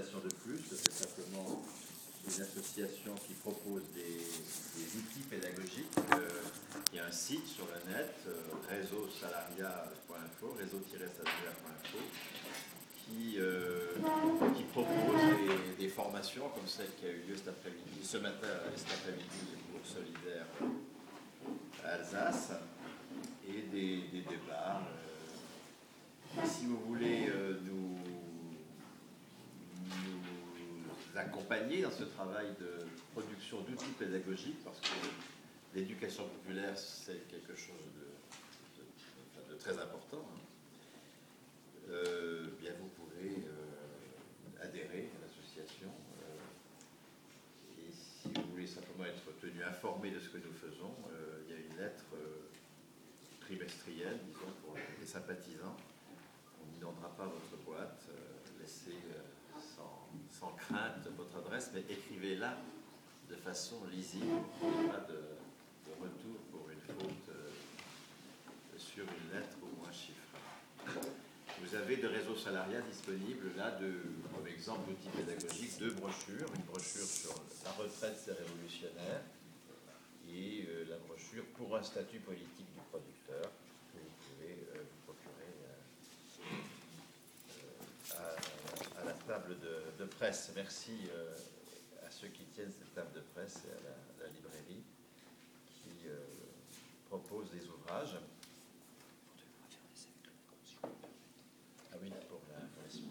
présentation de plus, c'est simplement une association qui propose des outils pédagogiques. Il y a un site sur le net, réseau-salaria.info, réseau-salaria.info, qui propose des formations comme celle qui a eu lieu cet après-midi, ce matin et cet après-midi pour Solidaire Alsace, et des débats. Si vous voulez nous accompagner dans ce travail de production d'outils pédagogiques, parce que l'éducation populaire, c'est quelque chose de très important, bien vous pouvez adhérer à l'association. Et si vous voulez simplement être tenu informé de ce que nous faisons, il y a une lettre trimestrielle, disons, pour les sympathisants. On n'inondera pas votre boîte, laissez sans crainte votre adresse, mais écrivez-la de façon lisible. Il n'y a pas de retour pour une faute sur une lettre ou un chiffre. Vous avez de réseaux salariat disponibles là, comme exemple d'outils pédagogiques, 2 brochures. Une brochure sur la retraite, c'est révolutionnaire, et la brochure pour un statut politique du producteur, que vous pouvez vous procurer à la table de presse. Merci à ceux qui tiennent cette table de presse et à la librairie qui propose des ouvrages. Ah oui, pour la suite.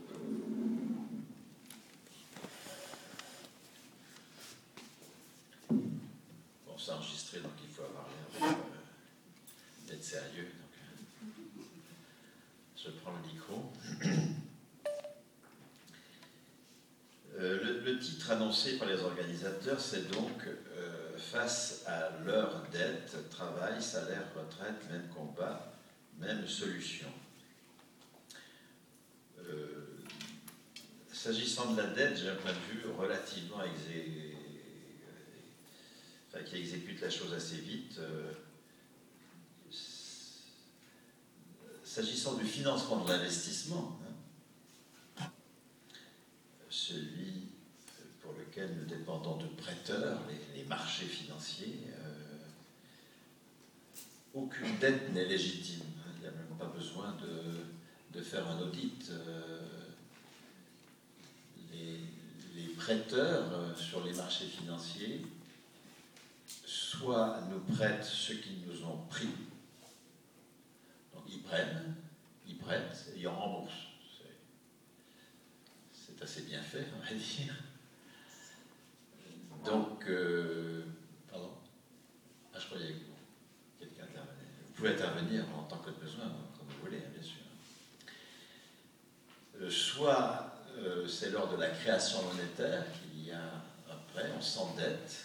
Bon, c'est enregistré, donc il faut avoir l'air d'être sérieux. Donc, je prends le micro. Le titre annoncé par les organisateurs, c'est donc face à leur dette, travail, salaire, retraite, même combat, même solution. S'agissant de la dette, j'ai un point de vue relativement qui exécute la chose assez vite. S'agissant du financement de l'investissement, celui pour lequel nous dépendons de prêteurs, les marchés financiers, aucune dette n'est légitime. Il n'y a même pas besoin de faire un audit. Les prêteurs sur les marchés financiers soit nous prêtent ce qu'ils nous ont pris, donc ils prêtent, et ils remboursent. C'est assez bien fait, on va dire. Donc, pardon. Ah, je croyais que quelqu'un intervenait. Vous pouvez intervenir en tant que de besoin, comme vous voulez, bien sûr. Soit c'est lors de la création monétaire qu'il y a un prêt, on s'endette.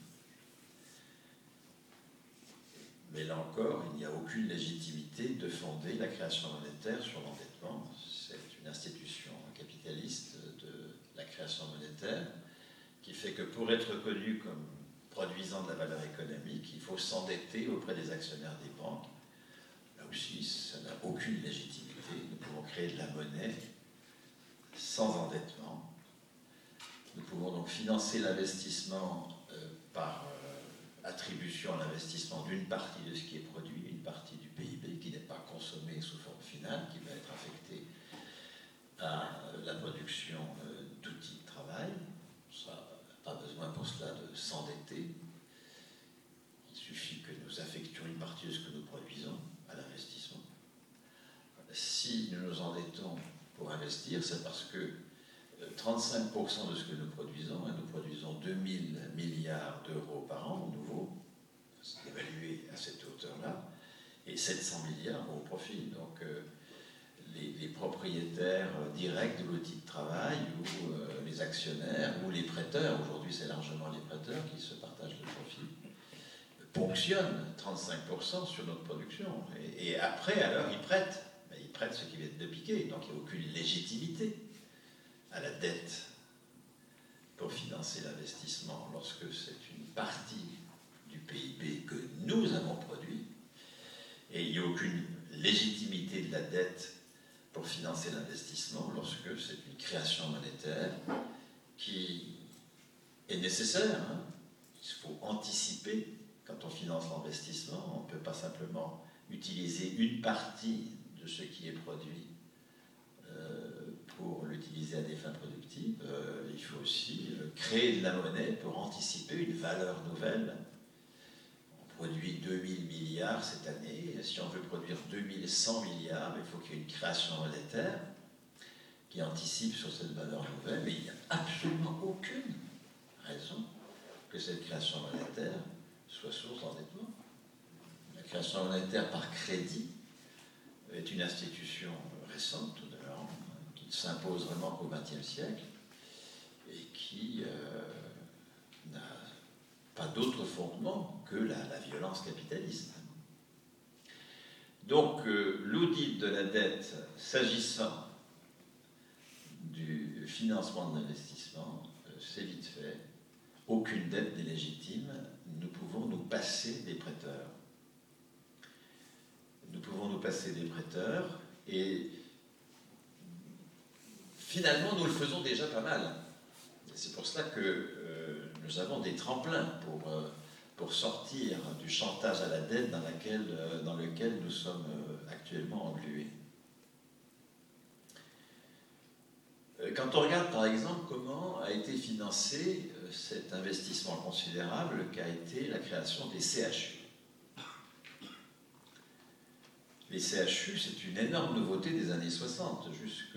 Mais là encore, il n'y a aucune légitimité de fonder la création monétaire sur l'endettement. C'est une institution capitaliste de la création monétaire qui fait que pour être reconnu comme produisant de la valeur économique, il faut s'endetter auprès des actionnaires des banques. Là aussi, ça n'a aucune légitimité. Nous pouvons créer de la monnaie sans endettement. Nous pouvons donc financer l'investissement par attribution à l'investissement d'une partie de ce qui est produit, une partie du PIB qui n'est pas consommée sous forme finale, qui va être affectée à la production d'outils de travail. Ça, pas besoin pour cela de s'endetter. Il suffit que nous affections une partie de ce que nous produisons à l'investissement. Si nous nous endettons pour investir, c'est parce que 35% de ce que nous produisons 2000 milliards d'euros par an au nouveau, c'est évalué à cette hauteur-là, et 700 milliards vont au profit. Donc les propriétaires directs de l'outil de travail, ou les actionnaires, ou les prêteurs, aujourd'hui c'est largement les prêteurs qui se partagent le profit, ponctionnent 35% sur notre production. Et après, alors, ils prêtent. Mais ils prêtent ce qui vient de piquer, donc il n'y a aucune légitimité à la dette pour financer l'investissement lorsque c'est une partie du PIB que nous avons produit, et il n'y a aucune légitimité de la dette pour financer l'investissement lorsque c'est une création monétaire qui est nécessaire. Hein. Il faut anticiper quand on finance l'investissement. On ne peut pas simplement utiliser une partie de ce qui est produit pour l'utiliser à des fins productives. Il faut aussi créer de la monnaie pour anticiper une valeur nouvelle. On produit 2000 milliards cette année. Si on veut produire 2100 milliards, il faut qu'il y ait une création monétaire qui anticipe sur cette valeur nouvelle. Mais il n'y a absolument aucune raison que cette création monétaire soit source d'endettement. La création monétaire par crédit est une institution récente, tout de même, qui ne s'impose vraiment qu'au XXe siècle et qui n'a pas d'autre fondement que la violence capitaliste. Donc, l'audit de la dette, s'agissant du financement de l'investissement, c'est vite fait. Aucune dette n'est légitime. Nous pouvons nous passer des prêteurs. Nous pouvons nous passer des prêteurs et finalement, nous le faisons déjà pas mal. C'est pour cela que nous avons des tremplins pour sortir du chantage à la dette dans lequel nous sommes actuellement englués. Quand on regarde par exemple comment a été financé cet investissement considérable qu'a été la création des CHU. Les CHU, c'est une énorme nouveauté des années 60. Jusque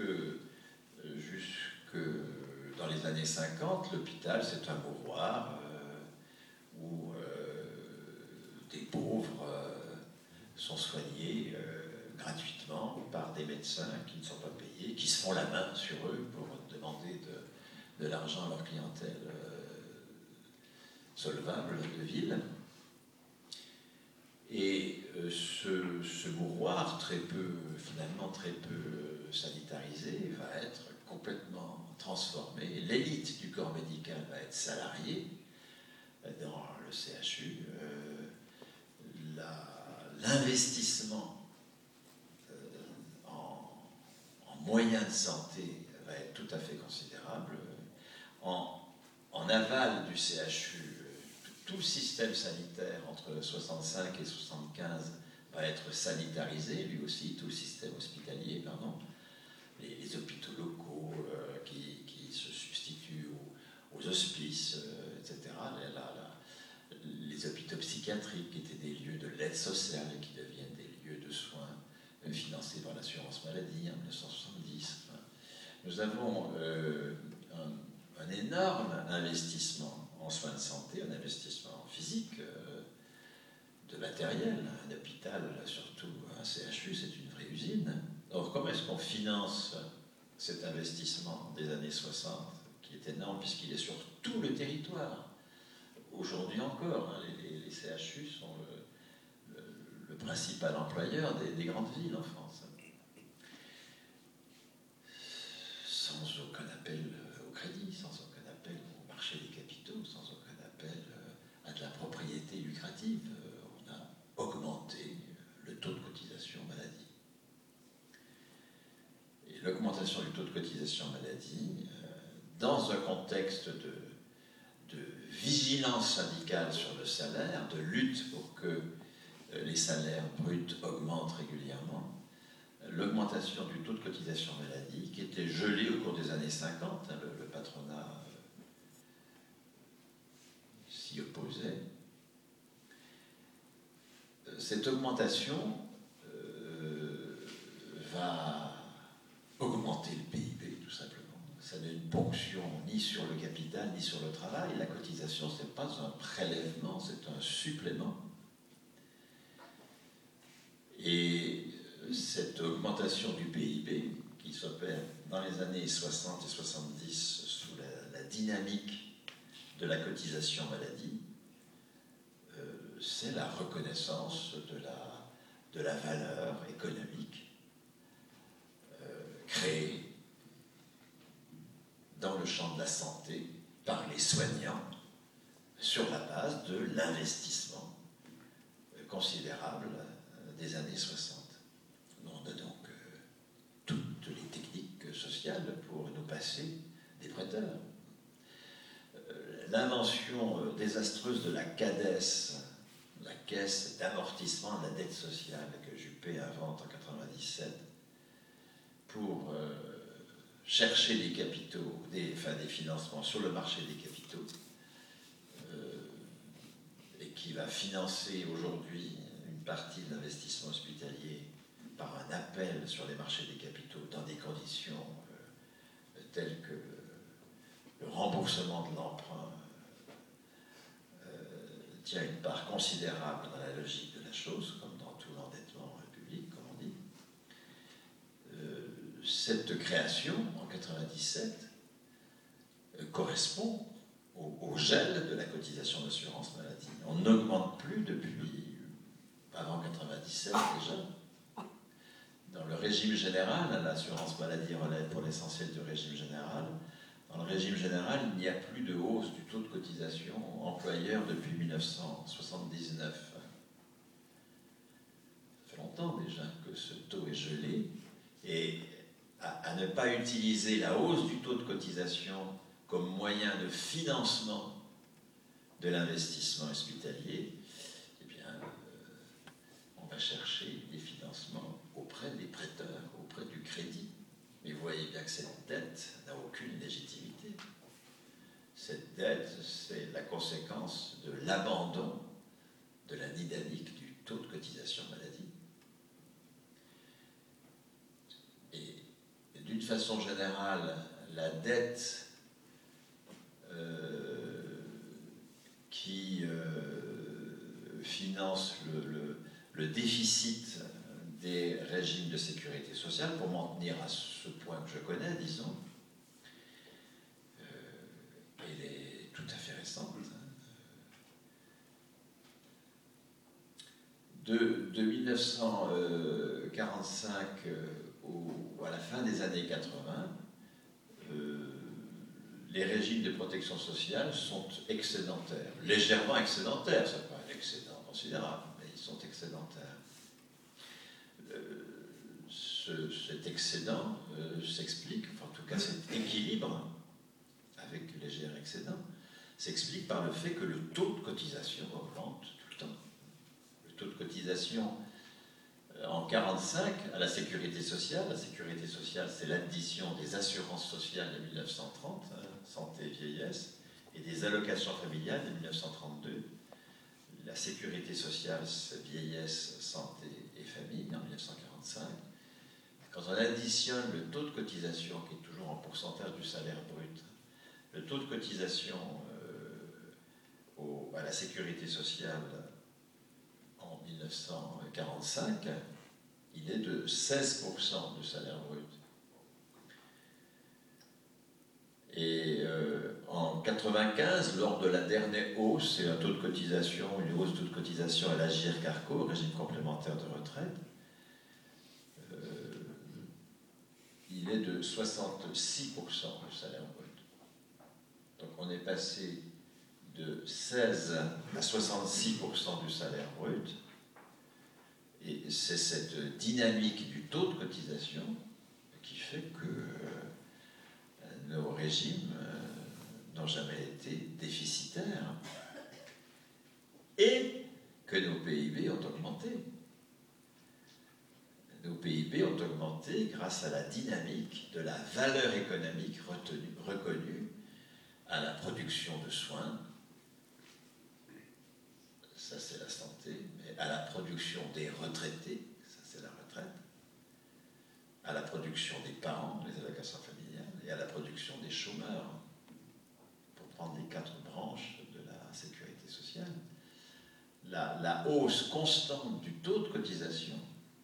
dans les années 50, l'hôpital, c'est un mouroir où des pauvres sont soignés gratuitement par des médecins qui ne sont pas payés, qui se font la main sur eux pour demander de l'argent à leur clientèle solvable de ville. Et ce mouroir, finalement très peu sanitarisé, va être complètement transformé. L'élite du corps médical va être salariée dans le CHU. L'investissement en moyens de santé va être tout à fait considérable. En aval du CHU, tout le système sanitaire entre 65 et 75 va être sanitarisé, lui aussi, tout le système hospitalier, pardon. Les hôpitaux locaux qui se substituent aux hospices, etc. Les hôpitaux psychiatriques qui étaient des lieux de l'aide sociale et qui deviennent des lieux de soins financés par l'assurance maladie en 1970. Nous avons un énorme investissement en soins de santé, un investissement physique, de matériel. Un hôpital, surtout un CHU, c'est une vraie usine. Alors comment est-ce qu'on finance cet investissement des années 60, qui est énorme puisqu'il est sur tout le territoire? Aujourd'hui encore, les CHU sont le principal employeur des grandes villes en France. Sans aucun appel au crédit, sans aucun appel au marché des capitaux, sans aucun appel à de la propriété lucrative. On a augmenté le taux de cotisation maladie. Et l'augmentation du taux de cotisation maladie, dans un contexte de vigilance syndicale sur le salaire, de lutte pour que les salaires bruts augmentent régulièrement, l'augmentation du taux de cotisation maladie, qui était gelé au cours des années 50, le patronat s'y opposait, cette augmentation va augmenter le PIB, tout simplement. Ça n'est une ponction ni sur le capital, ni sur le travail. La cotisation, ce n'est pas un prélèvement, c'est un supplément. Et cette augmentation du PIB, qui s'opère dans les années 60 et 70 sous la dynamique de la cotisation maladie, c'est la reconnaissance de la valeur économique créée dans le champ de la santé par les soignants sur la base de l'investissement considérable des années 60. On a donc tout social pour nous passer des prêteurs. L'invention désastreuse de la CADES, la Caisse d'amortissement de la dette sociale, que Juppé invente en 1997 pour chercher des capitaux, des financements sur le marché des capitaux, et qui va financer aujourd'hui une partie de l'investissement hospitalier par un appel sur les marchés des capitaux dans des conditions telles que le remboursement de l'emprunt tient une part considérable dans la logique de la chose, comme dans tout l'endettement public, comme on dit. Cette création, en 1997, correspond au gel de la cotisation d'assurance maladie. On n'augmente plus depuis avant 1997 déjà. Dans le régime général, l'assurance maladie relève pour l'essentiel du régime général. Dans le régime général, il n'y a plus de hausse du taux de cotisation employeur depuis 1979. Ça fait longtemps déjà que ce taux est gelé. Et à ne pas utiliser la hausse du taux de cotisation comme moyen de financement de l'investissement hospitalier, eh bien, on va chercher des financements auprès des prêteurs, auprès du crédit. Mais vous voyez bien que cette dette n'a aucune légitimité. Cette dette, c'est la conséquence de l'abandon de la dynamique du taux de cotisation maladie. Et d'une façon générale, la dette qui finance le déficit des régimes de sécurité sociale, pour m'en tenir à ce point que je connais, disons, elle est tout à fait récente. De 1945 à la fin des années 80, les régimes de protection sociale sont excédentaires, légèrement excédentaires, ça n'est pas un excédent considérable, mais ils sont excédentaires. Cet excédent s'explique, enfin, en tout cas cet équilibre avec le léger excédent, s'explique par le fait que le taux de cotisation augmente tout le temps. Le taux de cotisation en 1945 à la sécurité sociale c'est l'addition des assurances sociales de 1930, santé et vieillesse, et des allocations familiales de 1932. La sécurité sociale, c'est vieillesse, santé et famille en 1945. Quand on additionne le taux de cotisation, qui est toujours en pourcentage du salaire brut, le taux de cotisation à la sécurité sociale en 1945, il est de 16% du salaire brut. Et en 1995, lors de la dernière hausse, c'est un taux de cotisation, une hausse de taux de cotisation à l'Agirc-Arrco, régime complémentaire de retraite, il est de 66% du salaire brut. Donc on est passé de 16 à 66% du salaire brut. Et c'est cette dynamique du taux de cotisation qui fait que nos régimes n'ont jamais été déficitaires et que nos PIB ont augmenté. Nos PIB ont augmenté grâce à la dynamique de la valeur économique reconnue à la production de soins, ça c'est la santé, mais à la production des retraités, ça c'est la retraite, à la production des parents, les allocations familiales, et à la production des chômeurs, pour prendre les 4 branches de la sécurité sociale. La hausse constante du taux de cotisation,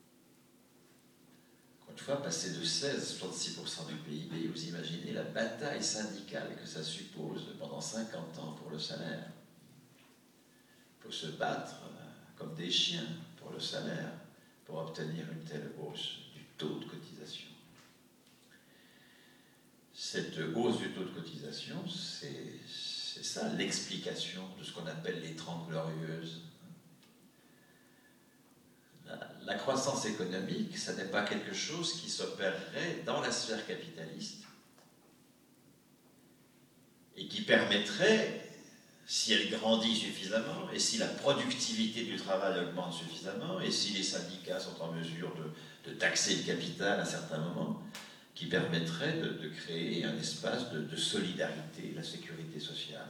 une fois passé de 16 à 66% du PIB, vous imaginez la bataille syndicale que ça suppose pendant 50 ans pour le salaire. Il faut se battre comme des chiens pour le salaire, pour obtenir une telle hausse du taux de cotisation. Cette hausse du taux de cotisation, c'est ça l'explication de ce qu'on appelle les 30 glorieuses. la croissance économique, ça n'est pas quelque chose qui s'opérerait dans la sphère capitaliste et qui permettrait, si elle grandit suffisamment, et si la productivité du travail augmente suffisamment, et si les syndicats sont en mesure de taxer le capital à certains moments, qui permettrait de créer un espace de solidarité, la sécurité sociale,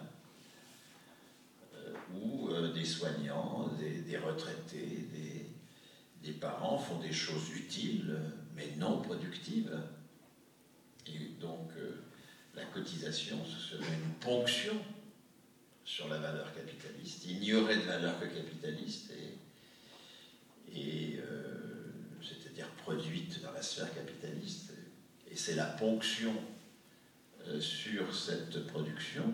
où des soignants, des retraités, des parents font des choses utiles, mais non productives. Et donc, la cotisation, ce serait une ponction sur la valeur capitaliste. Il n'y aurait de valeur que capitaliste, c'est-à-dire produite dans la sphère capitaliste. Et c'est la ponction sur cette production,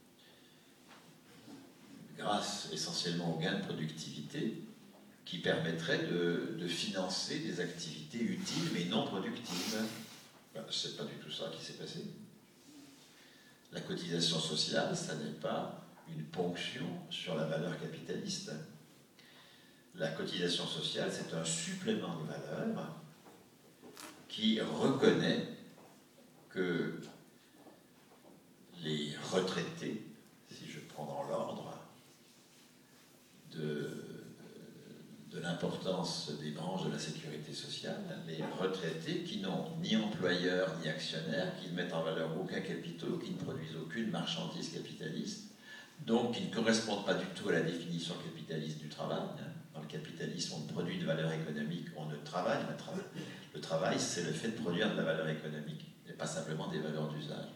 grâce essentiellement aux gains de productivité, qui permettrait de financer des activités utiles mais non productives. C'est pas du tout ça qui s'est passé. La cotisation sociale, ça n'est pas une ponction sur la valeur capitaliste. La cotisation sociale, c'est un supplément de valeur qui reconnaît que les retraités, si je prends dans l'ordre de l'importance des branches de la sécurité sociale, les retraités qui n'ont ni employeur ni actionnaire, qui ne mettent en valeur aucun capitaux, qui ne produisent aucune marchandise capitaliste, donc qui ne correspondent pas du tout à la définition capitaliste du travail. Dans le capitalisme, on ne produit de valeur économique, on ne travaille. Le travail, c'est le fait de produire de la valeur économique, et pas simplement des valeurs d'usage.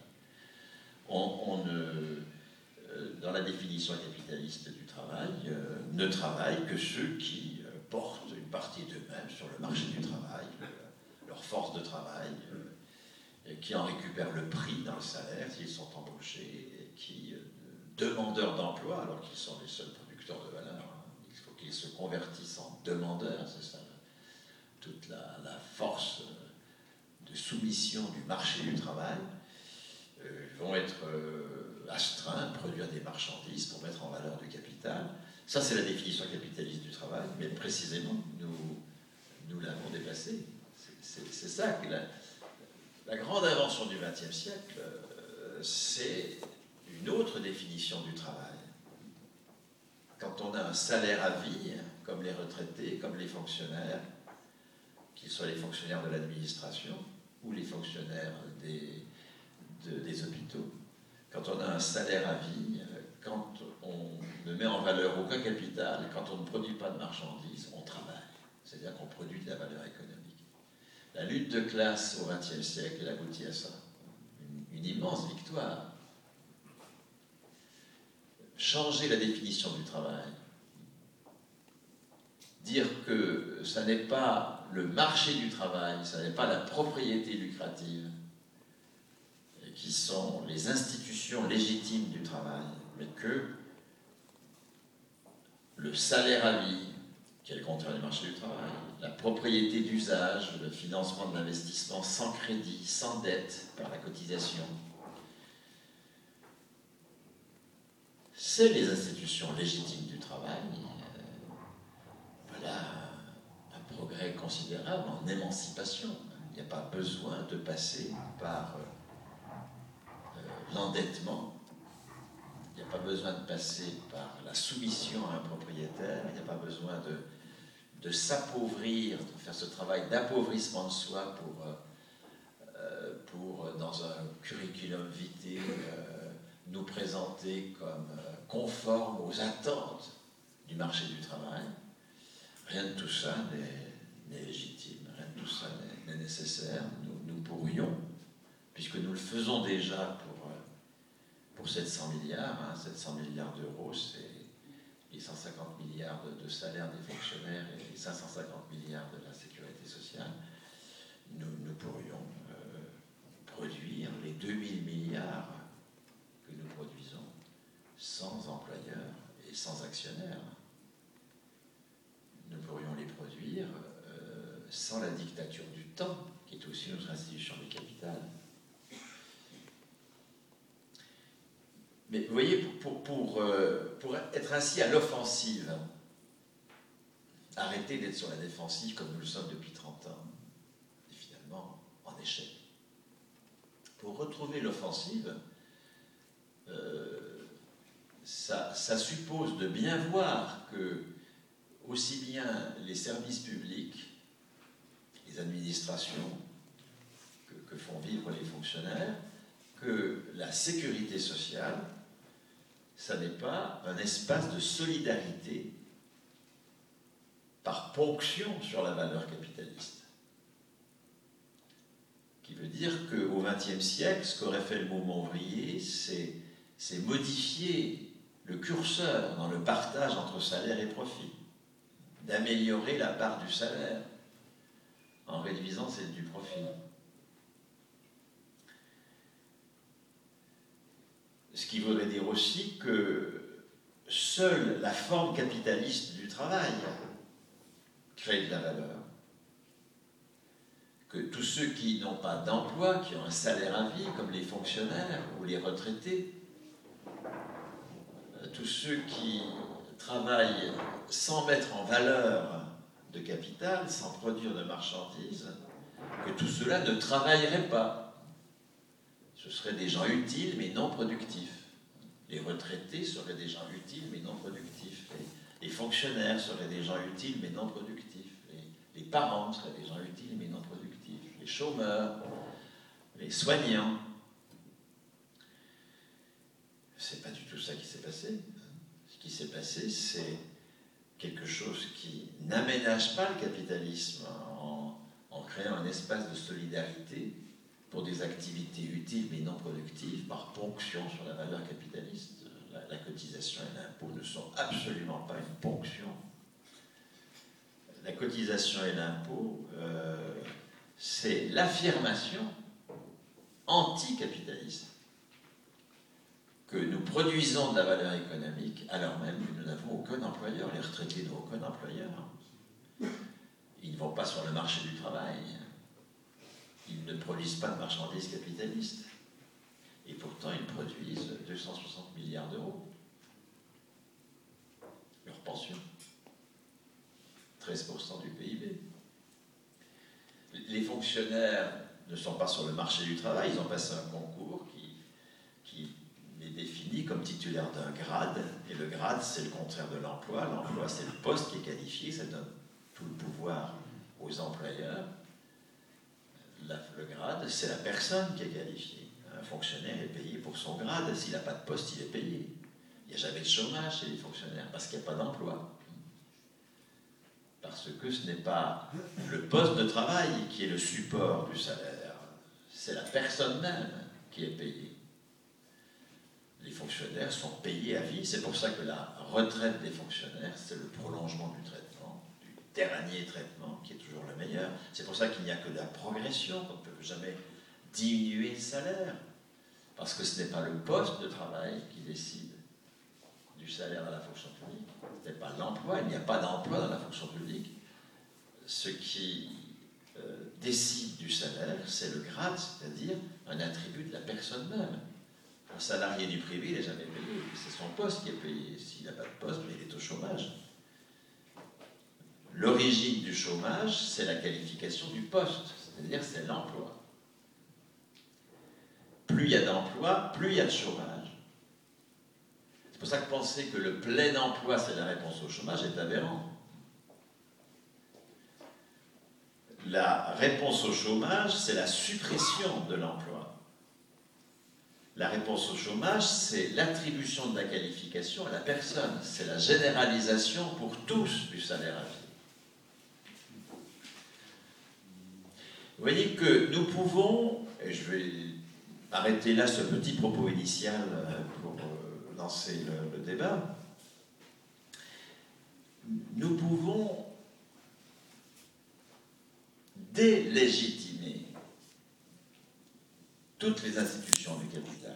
Dans la définition capitaliste du travail, ne travaillent que ceux qui portent une partie d'eux-mêmes sur le marché du travail, leur force de travail, qui en récupèrent le prix dans le salaire s'ils sont embauchés, et qui, demandeurs d'emploi, alors qu'ils sont les seuls producteurs de valeur, il faut qu'ils se convertissent en demandeurs, c'est ça, toute la force de soumission du marché du travail, vont être astreints à produire des marchandises pour mettre en valeur du capital. Ça, c'est la définition capitaliste du travail, mais précisément, nous l'avons dépassée. C'est ça que la grande invention du XXe siècle, c'est une autre définition du travail. Quand on a un salaire à vie, comme les retraités, comme les fonctionnaires, qu'ils soient les fonctionnaires de l'administration ou les fonctionnaires des hôpitaux, quand on a un salaire à vie, quand on ne met en valeur aucun capital, quand on ne produit pas de marchandises, on travaille. C'est-à-dire qu'on produit de la valeur économique. La lutte de classe au XXe siècle, elle aboutit à ça. Une immense victoire. Changer la définition du travail. Dire que ça n'est pas le marché du travail, ça n'est pas la propriété lucrative, qui sont les institutions légitimes du travail, mais que le salaire à vie, qui est le contraire du marché du travail, la propriété d'usage, le financement de l'investissement sans crédit, sans dette, par la cotisation, c'est les institutions légitimes du travail. Voilà un progrès considérable en émancipation. Il n'y a pas besoin de passer par l'endettement, il n'y a pas besoin de passer par la soumission à un propriétaire, il n'y a pas besoin de s'appauvrir, de faire ce travail d'appauvrissement de soi pour dans un curriculum vitae, nous présenter comme conformes aux attentes du marché du travail. Rien de tout ça n'est légitime, rien de tout ça n'est nécessaire. Nous pourrions, puisque nous le faisons déjà pour 700 milliards, 700 milliards d'euros, c'est les 150 milliards de salaires des fonctionnaires et les 550 milliards de la sécurité sociale, nous pourrions produire les 2000 milliards que nous produisons sans employeurs et sans actionnaires. Nous pourrions les produire sans la dictature du temps, qui est aussi notre institution du capital. Mais vous voyez, pour être ainsi à l'offensive, arrêter d'être sur la défensive comme nous le sommes depuis 30 ans, et finalement en échec. Pour retrouver l'offensive, ça suppose de bien voir que aussi bien les services publics, les administrations que font vivre les fonctionnaires, que la sécurité sociale, ça n'est pas un espace de solidarité par ponction sur la valeur capitaliste. Qui veut dire qu'au XXe siècle, ce qu'aurait fait le mouvement ouvrier, c'est modifier le curseur dans le partage entre salaire et profit, d'améliorer la part du salaire en réduisant celle du profit. Ce qui voudrait dire aussi que seule la forme capitaliste du travail crée de la valeur. Que tous ceux qui n'ont pas d'emploi, qui ont un salaire à vie, comme les fonctionnaires ou les retraités, tous ceux qui travaillent sans mettre en valeur de capital, sans produire de marchandises, que tout cela ne travaillerait pas. Ce seraient des gens utiles mais non productifs. Les retraités seraient des gens utiles mais non productifs. Les fonctionnaires seraient des gens utiles mais non productifs. Les parents seraient des gens utiles mais non productifs. Les chômeurs, les soignants. C'est pas du tout ça qui s'est passé. Ce qui s'est passé, c'est quelque chose qui n'aménage pas le capitalisme en créant un espace de solidarité pour des activités utiles mais non productives par ponction sur la valeur capitaliste. La cotisation et l'impôt ne sont absolument pas une ponction. La cotisation et l'impôt, c'est l'affirmation anticapitaliste que nous produisons de la valeur économique alors même que nous n'avons aucun employeur. Les retraités n'ont aucun employeur. Ils ne vont pas sur le marché du travail. Ils ne produisent pas de marchandises capitalistes. Et pourtant, ils produisent 260 milliards d'euros. Leur pension. 13% du PIB. Les fonctionnaires ne sont pas sur le marché du travail. Ils ont passé un concours qui les définit comme titulaires d'un grade. Et le grade, c'est le contraire de l'emploi. L'emploi, c'est le poste qui est qualifié. Ça donne tout le pouvoir aux employeurs. Le grade, c'est la personne qui est qualifiée. Un fonctionnaire est payé pour son grade. S'il n'a pas de poste, il est payé. Il n'y a jamais de chômage chez les fonctionnaires parce qu'il n'y a pas d'emploi. Parce que ce n'est pas le poste de travail qui est le support du salaire. C'est la personne même qui est payée. Les fonctionnaires sont payés à vie. C'est pour ça que la retraite des fonctionnaires, c'est le prolongement du traitement, du dernier traitement qui est toujours le meilleur. C'est pour ça qu'il n'y a que de la progression, qu'on ne peut jamais diminuer le salaire. Parce que ce n'est pas le poste de travail qui décide du salaire dans la fonction publique. Ce n'est pas l'emploi, il n'y a pas d'emploi dans la fonction publique. Ce qui décide du salaire, c'est le grade, c'est-à-dire un attribut de la personne même. Un salarié du privé, il n'est jamais payé, c'est son poste qui est payé. S'il n'a pas de poste, mais il est au chômage. L'origine du chômage, c'est la qualification du poste, c'est-à-dire c'est l'emploi. Plus il y a d'emploi, plus il y a de chômage. C'est pour ça que penser que le plein emploi, c'est la réponse au chômage, est aberrant. La réponse au chômage, c'est la suppression de l'emploi. La réponse au chômage, c'est l'attribution de la qualification à la personne. C'est la généralisation pour tous du salaire à vie. Vous voyez que nous pouvons, et je vais arrêter là ce petit propos initial pour lancer le débat, nous pouvons délégitimer toutes les institutions du capital.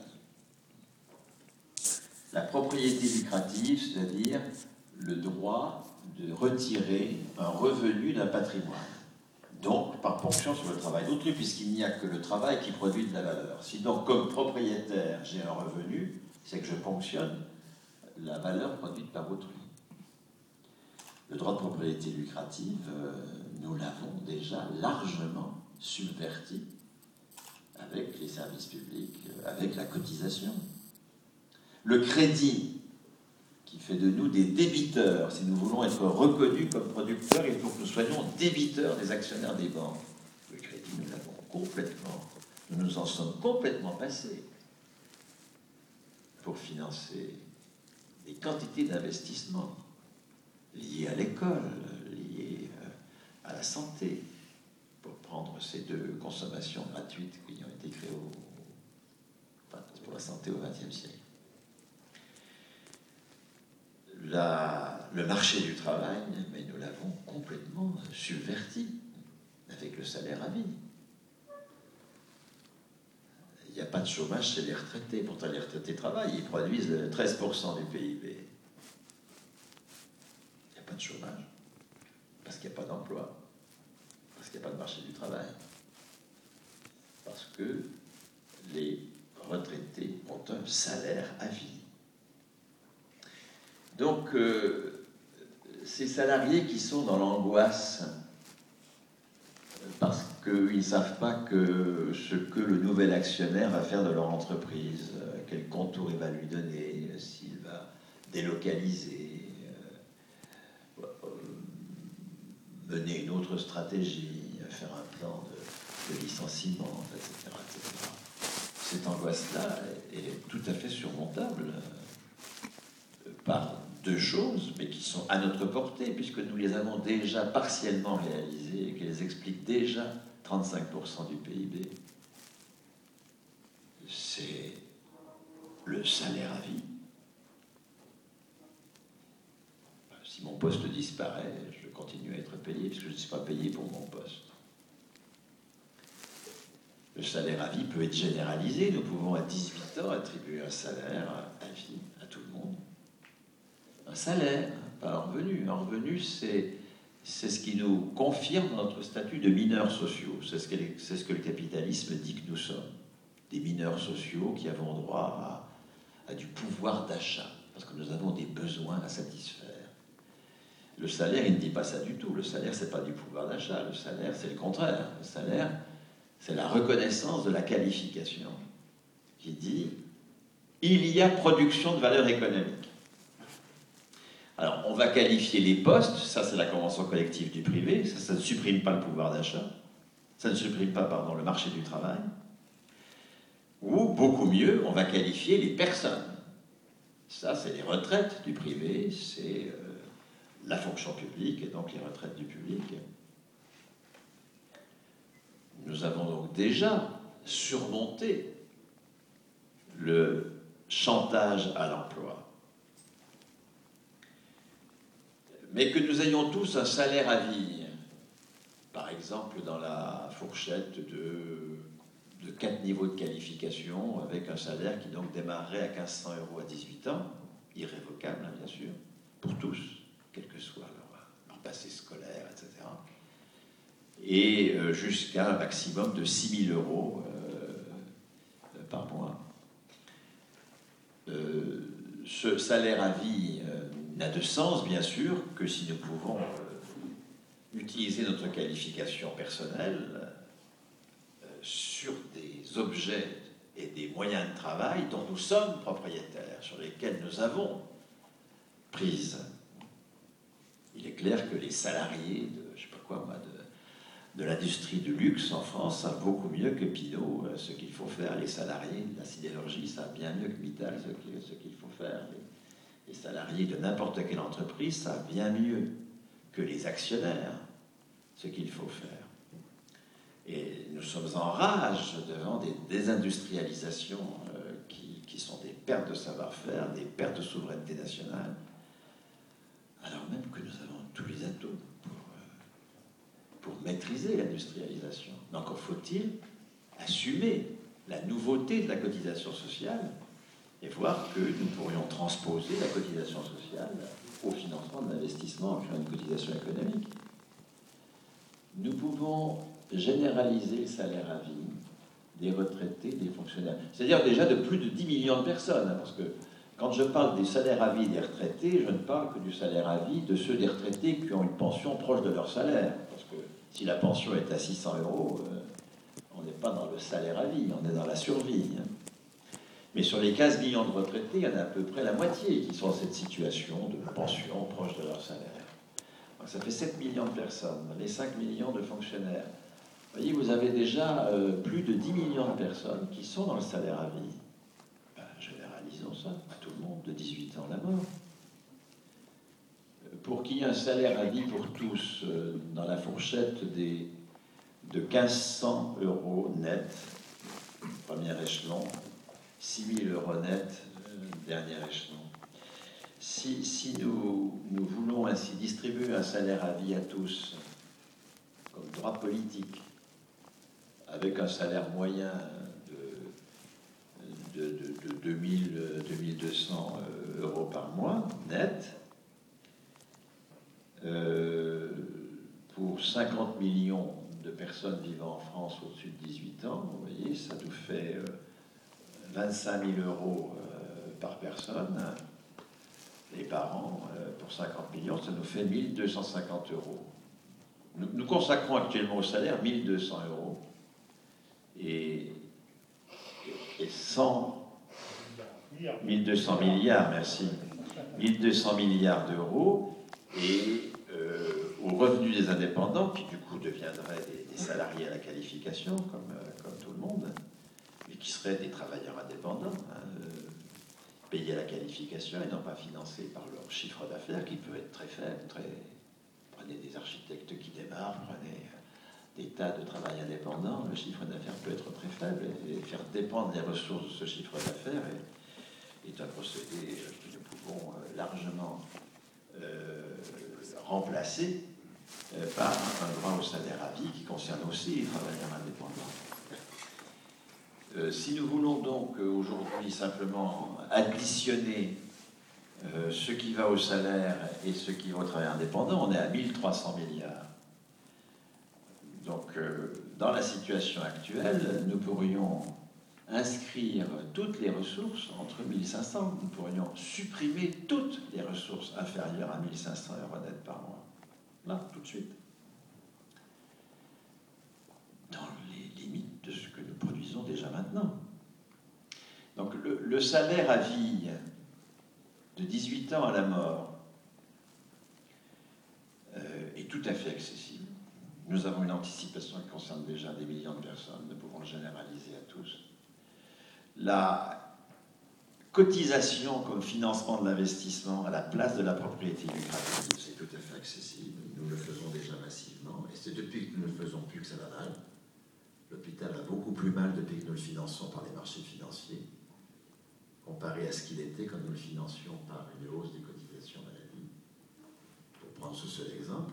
La propriété lucrative, c'est-à-dire le droit de retirer un revenu d'un patrimoine, donc par ponction sur le travail d'autrui, puisqu'il n'y a que le travail qui produit de la valeur. Si donc, comme propriétaire, j'ai un revenu, c'est que je ponctionne la valeur produite par autrui. Le droit de propriété lucrative, nous l'avons déjà largement subverti avec les services publics, avec la cotisation. Le crédit qui fait de nous des débiteurs, si nous voulons être reconnus comme producteurs, il faut que nous soyons débiteurs des actionnaires des banques. Le crédit, nous l'avons complètement, nous nous en sommes complètement passés pour financer des quantités d'investissements liés à l'école, liés à la santé, pour prendre ces deux consommations gratuites qui ont été créées pour la santé au XXe siècle. Le marché du travail, mais nous l'avons complètement subverti avec le salaire à vie. Il n'y a pas de chômage chez les retraités. Pourtant, les retraités travaillent, ils produisent 13% du PIB. Il n'y a pas de chômage parce qu'il n'y a pas d'emploi, parce qu'il n'y a pas de marché du travail, parce que les retraités ont un salaire à vie. Donc, ces salariés qui sont dans l'angoisse parce qu'ils ne savent pas ce que le nouvel actionnaire va faire de leur entreprise, quel contour il va lui donner, s'il va délocaliser, mener une autre stratégie, faire un plan de licenciement, etc., etc. Cette angoisse-là est tout à fait surmontable par deux choses, mais qui sont à notre portée, puisque nous les avons déjà partiellement réalisées et qu'elles expliquent déjà 35% du PIB. C'est le salaire à vie. Si mon poste disparaît, je continue à être payé, puisque je ne suis pas payé pour mon poste. Le salaire à vie peut être généralisé. Nous pouvons à 18 ans attribuer un salaire à vie à tout le monde. Un salaire, pas un revenu. Un revenu, c'est ce qui nous confirme notre statut de mineurs sociaux. C'est ce que le capitalisme dit que nous sommes. Des mineurs sociaux qui avons droit à du pouvoir d'achat, parce que nous avons des besoins à satisfaire. Le salaire, il ne dit pas ça du tout. Le salaire, c'est pas du pouvoir d'achat. Le salaire, c'est le contraire. Le salaire, c'est la reconnaissance de la qualification qui dit « il y a production de valeur économique ». Alors, on va qualifier les postes, ça c'est la convention collective du privé, ça ne supprime pas le pouvoir d'achat, ça ne supprime pas, le marché du travail, ou beaucoup mieux, on va qualifier les personnes. Ça, c'est les retraites du privé, c'est la fonction publique et donc les retraites du public. Nous avons donc déjà surmonté le chantage à l'emploi. Mais que nous ayons tous un salaire à vie, par exemple dans la fourchette de 4 niveaux de qualification, avec un salaire qui donc démarrerait à 1 500 € à 18 ans, irrévocable, bien sûr, pour tous, quel que soit leur passé scolaire, etc. Et jusqu'à un maximum de 6 000 € par mois. Ce salaire à vie n'a de sens, bien sûr, que si nous pouvons utiliser notre qualification personnelle sur des objets et des moyens de travail dont nous sommes propriétaires, sur lesquels nous avons prise. Il est clair que les salariés de l'industrie de luxe en France savent beaucoup mieux que Pinault ce qu'il faut faire. Les salariés de la sidérurgie savent bien mieux que Mittal ce qu'il faut faire. Les salariés de n'importe quelle entreprise savent bien mieux que les actionnaires ce qu'il faut faire. Et nous sommes en rage devant des désindustrialisations qui sont des pertes de savoir-faire, des pertes de souveraineté nationale, alors même que nous avons tous les atouts pour maîtriser l'industrialisation. Mais encore faut-il assumer la nouveauté de la cotisation sociale et voir que nous pourrions transposer la cotisation sociale au financement de l'investissement en faisant une cotisation économique. Nous pouvons généraliser le salaire à vie des retraités, des fonctionnaires. C'est-à-dire déjà de plus de 10 millions de personnes, parce que Quand je parle des salaires à vie des retraités, je ne parle que du salaire à vie de ceux des retraités qui ont une pension proche de leur salaire. Parce que si la pension est à 600 euros, on n'est pas dans le salaire à vie, on est dans la survie. Mais sur les 15 millions de retraités, il y en a à peu près la moitié qui sont dans cette situation de pension proche de leur salaire. Donc ça fait 7 millions de personnes, les 5 millions de fonctionnaires. Vous voyez, vous avez déjà plus de 10 millions de personnes qui sont dans le salaire à vie. Généralisons ça, à tout le monde, de 18 ans à la mort. Pour qu'il y ait un salaire à vie pour tous dans la fourchette de 1500 euros net, premier échelon, 6 000 euros net, dernier échelon. Si nous voulons ainsi distribuer un salaire à vie à tous, comme droit politique, avec un salaire moyen de 2200 euros par mois, net, pour 50 millions de personnes vivant en France au-dessus de 18 ans, vous voyez, ça nous fait 25 000 euros par personne et par an. Pour 50 millions, ça nous fait 1 250 euros. Nous consacrons actuellement au salaire 1 200 euros et 1200 milliards, merci, 1200 milliards d'euros et aux revenus des indépendants, qui du coup deviendraient des salariés à la qualification, comme tout le monde, mais qui seraient des travailleurs indépendants, payés à la qualification et non pas financés par leur chiffre d'affaires, qui peut être très faible. Prenez des architectes qui démarrent, prenez des tas de travail indépendants, le chiffre d'affaires peut être très faible, et faire dépendre les ressources de ce chiffre d'affaires est un procédé que nous pouvons largement remplacer par un droit au salaire à vie qui concerne aussi les travailleurs indépendants. Si nous voulons donc aujourd'hui simplement additionner ce qui va au salaire et ce qui va au travail indépendant, on est à 1300 milliards. Donc, dans la situation actuelle, nous pourrions inscrire toutes les ressources entre 1500. Nous pourrions supprimer toutes les ressources inférieures à 1500 euros net par mois. Là, tout de suite. Dans les limites de ce que nous produisons déjà maintenant. Donc, le salaire à vie de 18 ans à la mort est tout à fait accessible. Nous avons une anticipation qui concerne déjà des millions de personnes. Nous pouvons le généraliser à tous. La cotisation comme financement de l'investissement à la place de la propriété lucrative, c'est tout à fait accessible. Nous le faisons déjà massivement. Et c'est depuis que nous ne le faisons plus que ça va mal. L'hôpital va beaucoup plus mal depuis que nous le finançons par les marchés financiers, comparé à ce qu'il était quand nous le financions par une hausse des cotisations maladie. Pour prendre ce seul exemple.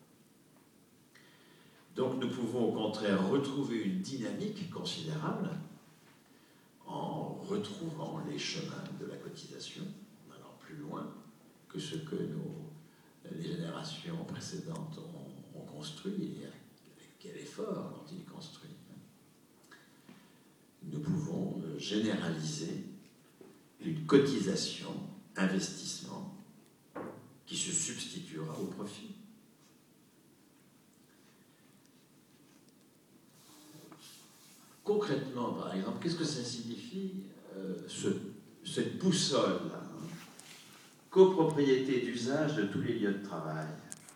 Donc nous pouvons au contraire retrouver une dynamique considérable en retrouvant les chemins de la cotisation, en allant plus loin que ce que les générations précédentes ont construit et avec quel effort ont-ils construit. Nous pouvons généraliser une cotisation, investissement, qui se substituera au profit. Concrètement, par exemple, qu'est-ce que ça signifie cette boussole, copropriété d'usage de tous les lieux de travail,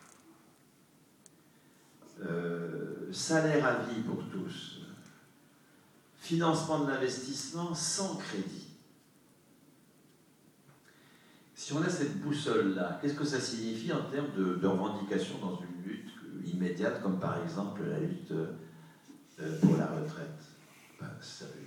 salaire à vie pour tous, financement de l'investissement sans crédit. Si on a cette boussole-là, qu'est-ce que ça signifie en termes de revendications dans une lutte immédiate, comme par exemple la lutte pour la retraite? Ça veut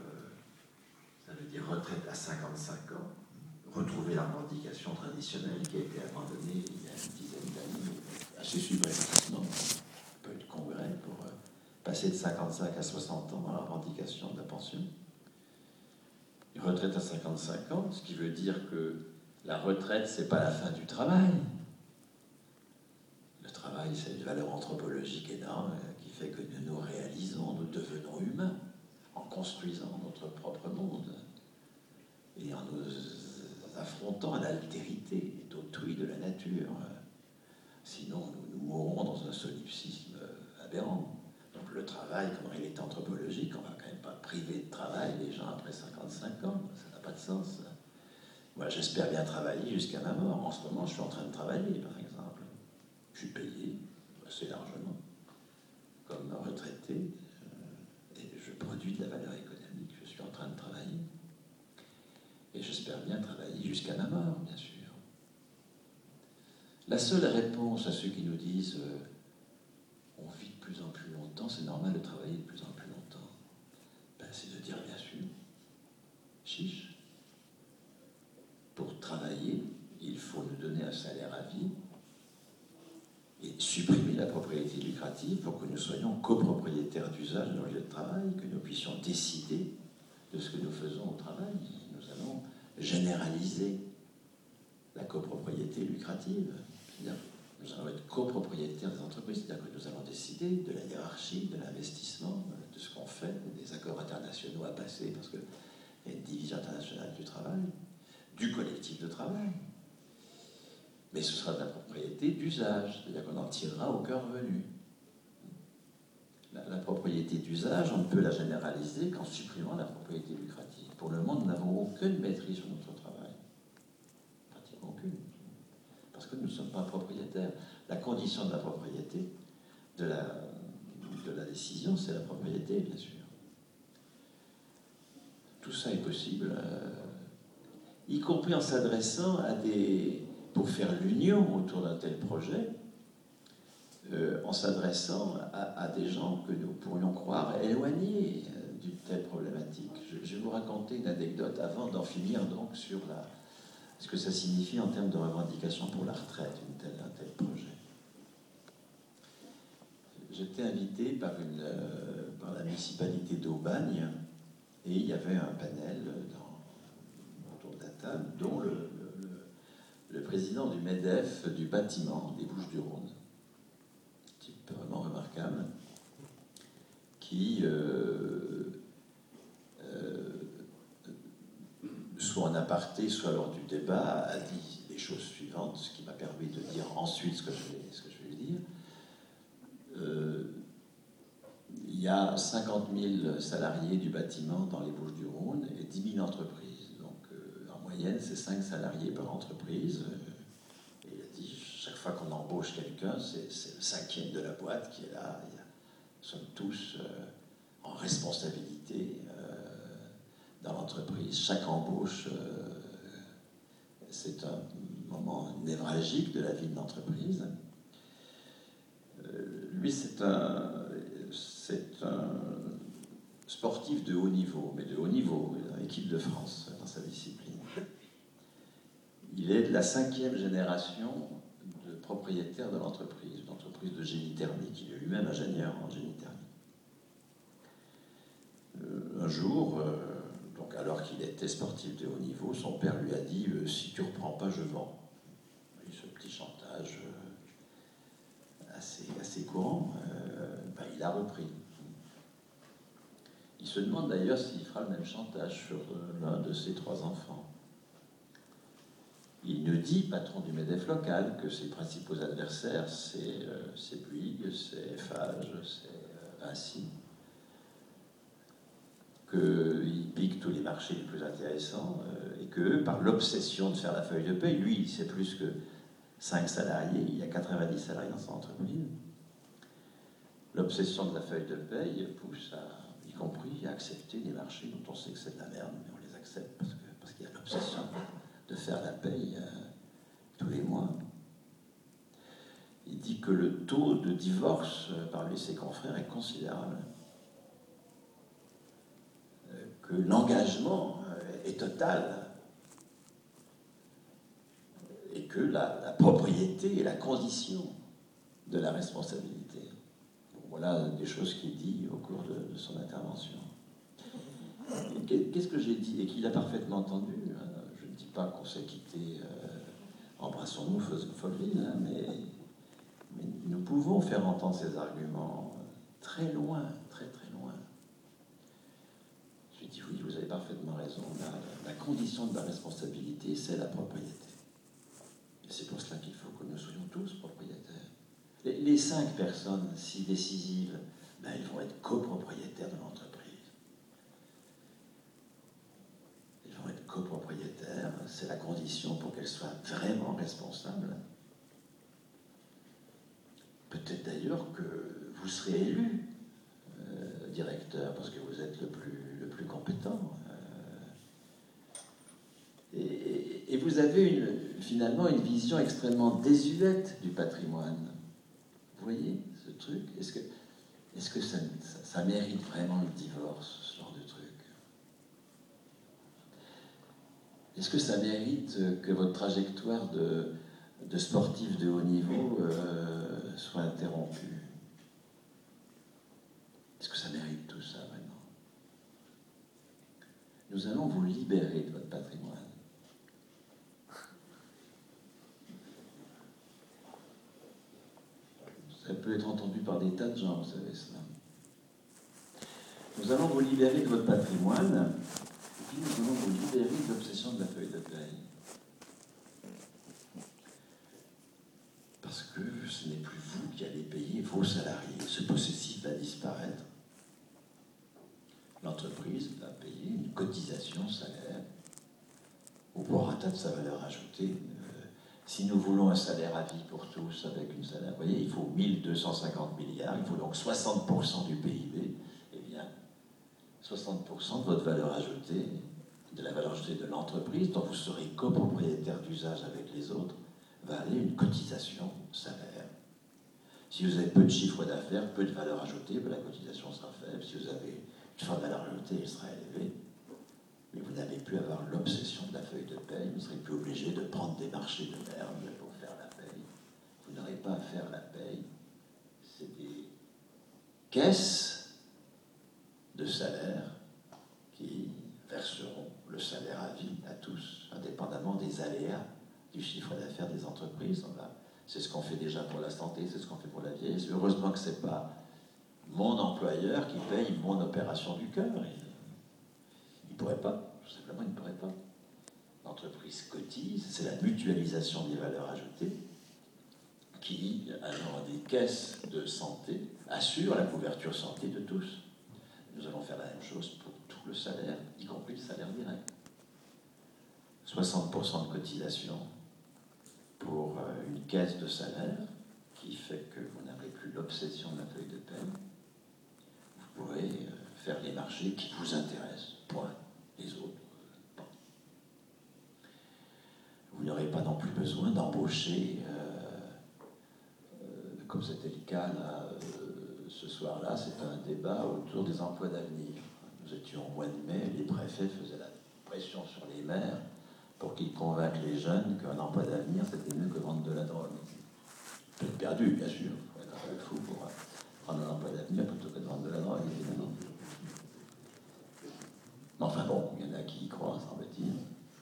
dire retraite à 55 ans, retrouver la revendication traditionnelle qui a été abandonnée il y a une dizaine d'années, assez subrepticement, un peu de congrès pour passer de 55 à 60 ans dans la revendication de la pension. Une retraite à 55 ans, ce qui veut dire que la retraite, c'est pas la fin du travail. Le travail, c'est une valeur anthropologique énorme qui fait que nous nous réalisons, nous devenons humains en construisant notre propre monde et en nous affrontant l'altérité d'autrui, de la nature. Sinon, nous mourrons dans un solipsisme aberrant. Donc le travail, comme il est anthropologique, on ne va quand même pas priver de travail les gens après 55 ans. Ça n'a pas de sens. Moi, j'espère bien travailler jusqu'à ma mort. En ce moment, je suis en train de travailler, par exemple. Je suis payé assez largement comme retraité. Et je produis de la valeur économique. Je suis en train de travailler. Et j'espère bien travailler jusqu'à ma mort, bien sûr. La seule réponse à ceux qui nous disent on vit de plus en plus longtemps, c'est normal de travailler de plus en plus longtemps, c'est de dire bien sûr, chiche. Pour travailler, il faut nous donner un salaire à vie et supprimer la propriété lucrative pour que nous soyons copropriétaires d'usage dans le lieu de travail, que nous puissions décider de ce que nous faisons au travail. Nous allons généraliser la copropriété lucrative. C'est-à-dire que nous allons être copropriétaires des entreprises, c'est-à-dire que nous allons décider de la hiérarchie, de l'investissement, de ce qu'on fait, des accords internationaux à passer, parce qu'il y a une division internationale du travail, du collectif de travail. Mais ce sera de la propriété d'usage, c'est-à-dire qu'on en tirera aucun revenu. La propriété d'usage, on ne peut la généraliser qu'en supprimant la propriété lucrative. Pour le moment, nous n'avons aucune maîtrise sur notre travail. Pratiquement aucune. Parce que nous ne sommes pas propriétaires. La condition de la propriété, de la décision, c'est la propriété, bien sûr. Tout ça est possible, y compris en s'adressant à pour faire l'union autour d'un tel projet, en s'adressant à des gens que nous pourrions croire éloignés d'une telle problématique. Je vais vous raconter une anecdote avant d'en finir donc sur ce que ça signifie en termes de revendication pour la retraite, un tel projet. J'étais invité par la municipalité d'Aubagne et il y avait un panel autour de la table dont le président du MEDEF du bâtiment des Bouches-du-Rhône, type vraiment remarquable, qui soit en aparté, soit lors du débat, a dit les choses suivantes, ce qui m'a permis de dire ensuite ce que je vais lui dire. Il y a 50 000 salariés du bâtiment dans les Bouches-du-Rhône et 10 000 entreprises. Donc, en moyenne, c'est 5 salariés par entreprise. Et il a dit, chaque fois qu'on embauche quelqu'un, c'est le 5e de la boîte qui est là. Nous sommes tous en responsabilité dans l'entreprise. Chaque embauche, c'est un moment névralgique de la vie de l'entreprise. Lui, c'est un sportif de haut niveau, mais de haut niveau, dans l'équipe de France, dans sa discipline. Il est de la 5e génération de propriétaire de l'entreprise, une entreprise de génie thermique. Il est lui-même ingénieur en génie thermique. Un jour, donc alors qu'il était sportif de haut niveau, son père lui a dit « Si tu ne reprends pas, je vends ». Et ce petit chantage assez courant, il a repris. Il se demande d'ailleurs s'il fera le même chantage sur l'un de ses 3 enfants. Il nous dit, patron du MEDEF local, que ses principaux adversaires, c'est Bouygues, c'est Eiffage, c'est Vinci, qu'il pique tous les marchés les plus intéressants et que, par l'obsession de faire la feuille de paie, lui, c'est plus que 5 salariés, il y a 90 salariés dans son entreprise. L'obsession de la feuille de paie pousse y compris à accepter des marchés dont on sait que c'est de la merde, mais on les accepte parce qu'il y a l'obsession de faire la paye tous les mois. Il dit que le taux de divorce parmi ses confrères est considérable, que l'engagement est total et que la propriété est la condition de la responsabilité. Voilà des choses qu'il dit au cours de son intervention. Qu'est-ce que j'ai dit et qu'il a parfaitement entendu? Je ne dis pas qu'on s'est quitté, embrassons-nous, Folleville, mais nous pouvons faire entendre ces arguments très loin, très très loin. Je lui ai dit oui, vous avez parfaitement raison. raison, la condition de la responsabilité, c'est la propriété. Et c'est pour cela qu'il faut que nous soyons tous propriétaires. Les 5 personnes si décisives, ben, elles vont être copropriétaires de l'entreprise. Elles vont être copropriétaires, c'est la condition pour qu'elles soient vraiment responsables. Peut-être d'ailleurs que vous serez élu directeur parce que vous êtes le plus compétent. Et vous avez finalement une vision extrêmement désuète du patrimoine. Vous voyez ce truc? Est-ce que ça mérite vraiment le divorce, ce genre de truc? Est-ce que ça mérite que votre trajectoire de sportif de haut niveau soit interrompue? Est-ce que ça mérite tout ça vraiment? Nous allons vous libérer de votre patrimoine. Ça peut être entendu par des tas de gens, vous savez cela. Nous allons vous libérer de votre patrimoine, et puis nous allons vous libérer de l'obsession de la feuille de paye. Parce que ce n'est plus vous qui allez payer vos salariés. Ce possessif va disparaître. L'entreprise va payer une cotisation salaire au prorata de sa valeur ajoutée. Si nous voulons un salaire à vie pour tous avec une salaire, vous voyez, il faut 1250 milliards, il faut donc 60% du PIB. Eh bien, 60% de votre valeur ajoutée, de la valeur ajoutée de l'entreprise, dont vous serez copropriétaire d'usage avec les autres, va aller une cotisation salaire. Si vous avez peu de chiffre d'affaires, peu de valeur ajoutée, la cotisation sera faible. Si vous avez une forte valeur ajoutée, elle sera élevée. Mais vous n'allez plus avoir l'obsession de la feuille de paye. Vous ne serez plus obligé de prendre des marchés de merde pour faire la paye. Vous n'aurez pas à faire la paye. C'est des caisses de salaire qui verseront le salaire à vie à tous, indépendamment des aléas du chiffre d'affaires des entreprises. C'est ce qu'on fait déjà pour la santé, c'est ce qu'on fait pour la vieillesse. Heureusement que ce n'est pas mon employeur qui paye mon opération du cœur. Il ne pourrait pas, tout simplement, il ne pourrait pas. L'entreprise cotise, c'est la mutualisation des valeurs ajoutées qui, allant des caisses de santé, assure la couverture santé de tous. Nous allons faire la même chose pour tout le salaire, y compris le salaire direct. 60% de cotisation pour une caisse de salaire qui fait que vous n'aurez plus l'obsession de la feuille de paie. Vous pourrez faire les marchés qui vous intéressent, point. Les autres, pas. Vous n'aurez pas non plus besoin d'embaucher, comme c'était le cas là, ce soir-là, c'était un débat autour des emplois d'avenir. Nous étions au mois de mai, les préfets faisaient la pression sur les maires pour qu'ils convainquent les jeunes qu'un emploi d'avenir, c'était mieux que vendre de la drogue. Peut-être perdu, bien sûr. Il faut être un peu fou pour prendre un emploi d'avenir plutôt que de vendre de la drogue, évidemment. Mais enfin bon, il y en a qui y croient, semble-t-il.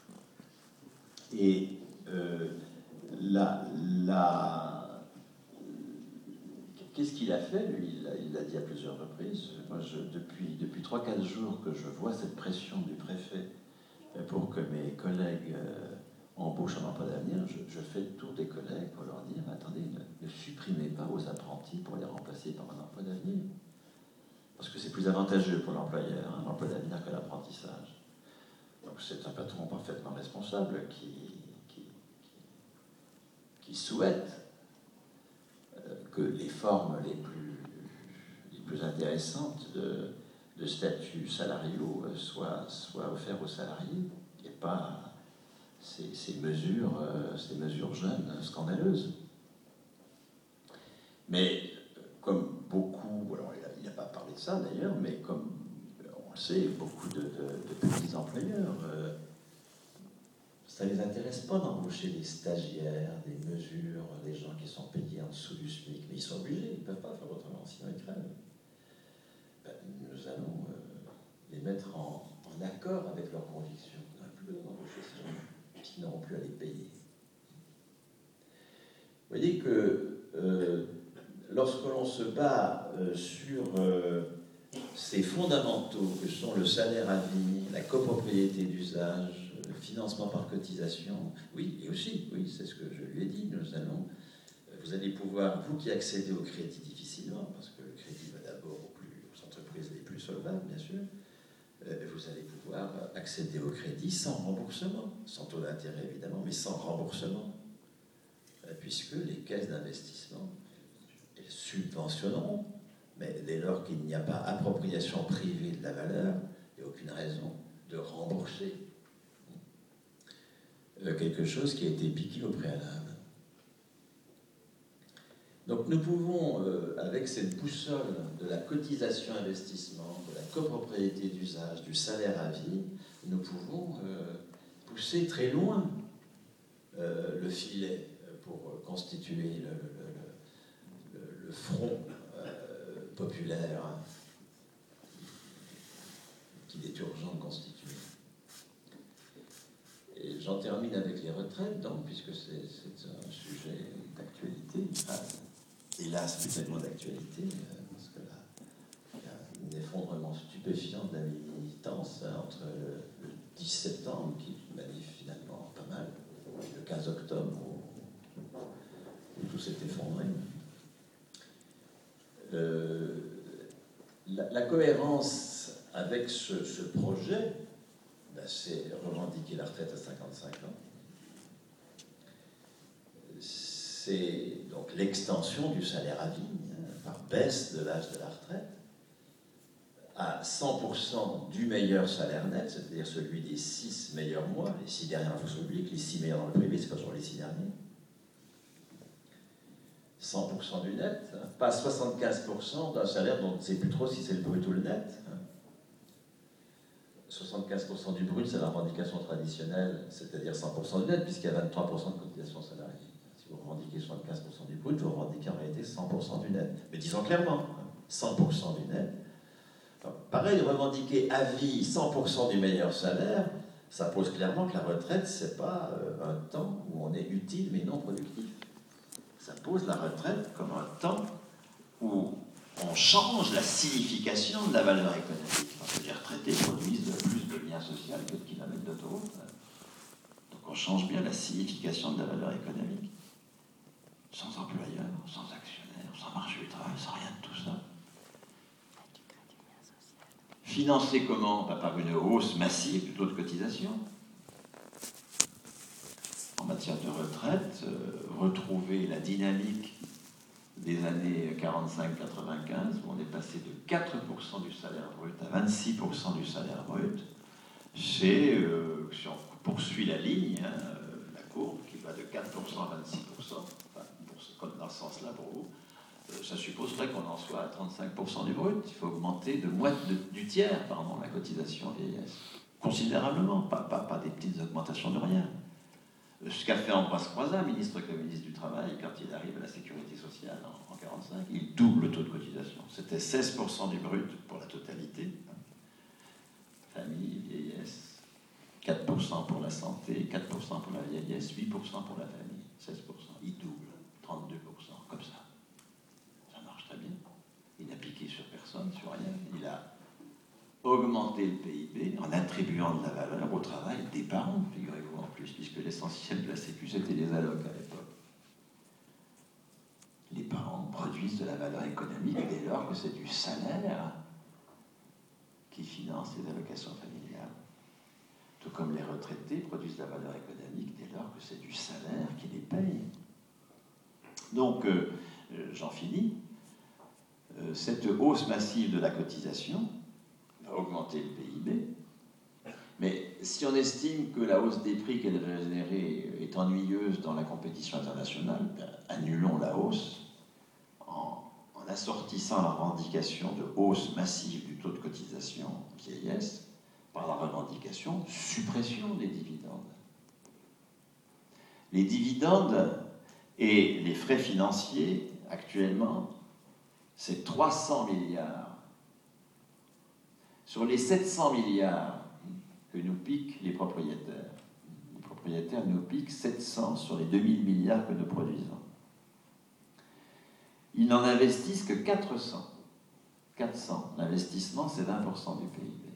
Et qu'est-ce qu'il a fait, lui? Il l'a dit à plusieurs reprises. Moi, depuis 3-4 jours que je vois cette pression du préfet pour que mes collègues embauchent un emploi d'avenir, je fais le tour des collègues pour leur dire, attendez, ne supprimez pas vos apprentis pour les remplacer par un emploi d'avenir. Parce que c'est plus avantageux pour l'employeur, un emploi d'avenir que l'apprentissage. Donc c'est un patron parfaitement responsable qui souhaite que les formes les plus intéressantes de statut salariaux soient offerts aux salariés, et pas ces mesures jeunes scandaleuses. Mais comme beaucoup, alors il n'a pas parlé de ça d'ailleurs, mais comme on le sait, beaucoup de petits employeurs, ça ne les intéresse pas d'embaucher des stagiaires, des mesures, des gens qui sont payés en dessous du SMIC, mais ils sont obligés, ils ne peuvent pas faire autrement, sinon ils crèvent. Nous allons les mettre en accord avec leurs convictions. On n'a plus besoin d'embaucher ces gens qui n'auront plus à les payer. Vous voyez que lorsque l'on se bat sur ces fondamentaux que sont le salaire à vie, la copropriété d'usage, le financement par cotisation, oui, et aussi, oui, c'est ce que je lui ai dit, vous allez pouvoir, vous qui accédez au crédit difficilement, parce que le crédit va d'abord aux entreprises les plus solvables, bien sûr, vous allez pouvoir accéder au crédit sans remboursement, sans taux d'intérêt évidemment, mais sans remboursement, puisque les caisses d'investissement, elles subventionneront, mais dès lors qu'il n'y a pas appropriation privée de la valeur, il n'y a aucune raison de rembourser quelque chose qui a été piqué au préalable. Donc nous pouvons, avec cette boussole de la cotisation investissement, de la copropriété d'usage, du salaire à vie, nous pouvons pousser très loin le filet pour constituer le front populaire qu'il est urgent de constituer. Et j'en termine avec les retraites, donc, puisque c'est un sujet d'actualité. Hélas, plus tellement d'actualité, parce que là, il y a un effondrement stupéfiant de la militance entre le 10 septembre, qui manifeste finalement pas mal, le 15 octobre, où tout s'est effondré. La cohérence avec ce projet, c'est revendiquer la retraite à 55 ans. C'est donc l'extension du salaire à vie, par baisse de l'âge de la retraite, à 100% du meilleur salaire net, c'est-à-dire celui des 6 meilleurs mois, les 6 derniers dans la fonction publique, les 6 meilleurs dans le privé, c'est pas sur les 6 derniers. 100% du net, pas 75% d'un salaire dont on ne sait plus trop si c'est le brut ou le net. 75% du brut, c'est la revendication traditionnelle, c'est-à-dire 100% du net, puisqu'il y a 23% de cotisation salariée. Si vous revendiquez 75% du brut, vous revendiquez en réalité 100% du net. Mais disons clairement, 100% du net. Enfin, pareil, revendiquer à vie 100% du meilleur salaire, ça pose clairement que la retraite, c'est pas un temps où on est utile mais non productif. Ça pose la retraite comme un temps où on change la signification de la valeur économique. Parce que les retraités produisent plus de liens sociaux que de kilomètres d'autoroute. Donc on change bien la signification de la valeur économique. Sans employeur, sans actionnaire, sans marché du travail, sans rien de tout ça. Financé comment? Par une hausse massive du taux de cotisation. En matière de retraite, retrouver la dynamique des années 45-95, où on est passé de 4% du salaire brut à 26% du salaire brut, c'est, si on poursuit la ligne, la courbe qui va de 4% à 26%, enfin, dans ce sens-là pour vous, ça supposerait qu'on en soit à 35% du brut. Il faut augmenter du tiers la cotisation vieillesse. Considérablement, pas des petites augmentations de rien. Ce qu'a fait Ambroise Croizat, ministre communiste du Travail, quand il arrive à la sécurité sociale en 1945, il double le taux de cotisation. C'était 16% du brut pour la totalité. Famille, vieillesse, 4% pour la santé, 4% pour la vieillesse, 8% pour la famille, 16%. Il double, 32%, comme ça. Ça marche très bien. Il n'a piqué sur personne, sur rien. Il a augmenté le PIB en attribuant de la valeur au travail des parents, figurez-vous en plus, puisque l'essentiel de la Sécu, c'était les allocs à l'époque. Les parents produisent de la valeur économique dès lors que c'est du salaire qui finance les allocations familiales. Tout comme les retraités produisent de la valeur économique dès lors que c'est du salaire qui les paye. Donc, j'en finis. Cette hausse massive de la cotisation va augmenter le PIB. Mais si on estime que la hausse des prix qu'elle va générer est ennuyeuse dans la compétition internationale, annulons la hausse en assortissant la revendication de hausse massive du taux de cotisation vieillesse par la revendication suppression des dividendes. Les dividendes et les frais financiers, actuellement, c'est 300 milliards. Sur les 700 milliards que nous piquent les propriétaires nous piquent 700 sur les 2000 milliards que nous produisons. Ils n'en investissent que 400. 400. L'investissement, c'est 20% du PIB.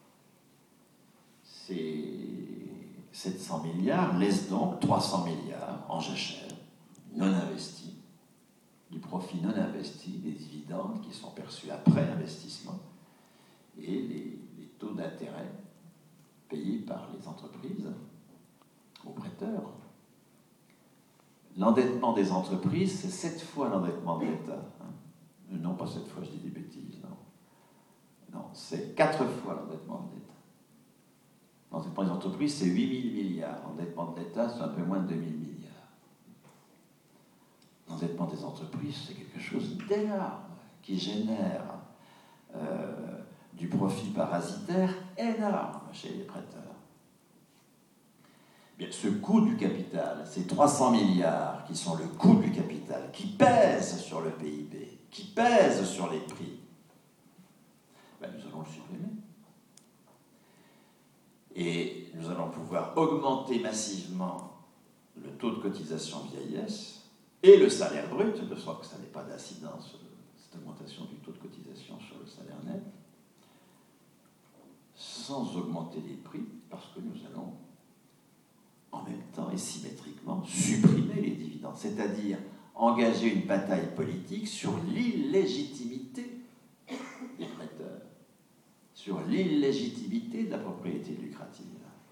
Ces 700 milliards laissent donc 300 milliards en jachère, non investis, du profit non investi, des dividendes qui sont perçus après investissement, et les taux d'intérêt payés par les entreprises aux prêteurs. L'endettement des entreprises, c'est 7 fois l'endettement de l'État. Non, pas 7 fois, je dis des bêtises, non. Non, c'est 4 fois l'endettement de l'État. L'endettement des entreprises, c'est 8 000 milliards. L'endettement de l'État, c'est un peu moins de 2 000 milliards. L'endettement des entreprises, c'est quelque chose d'énorme, qui génère du profit parasitaire énorme chez les prêteurs. Bien, ce coût du capital, ces 300 milliards qui sont le coût du capital, qui pèsent sur le PIB, qui pèsent sur les prix, ben, nous allons le supprimer. Et nous allons pouvoir augmenter massivement le taux de cotisation vieillesse et le salaire brut, de sorte que ça n'ait pas d'incidence, cette augmentation du taux de cotisation sur le salaire net, sans augmenter les prix, parce que nous allons en même temps et symétriquement supprimer les dividendes, c'est-à-dire engager une bataille politique sur l'illégitimité des prêteurs, sur l'illégitimité de la propriété lucrative.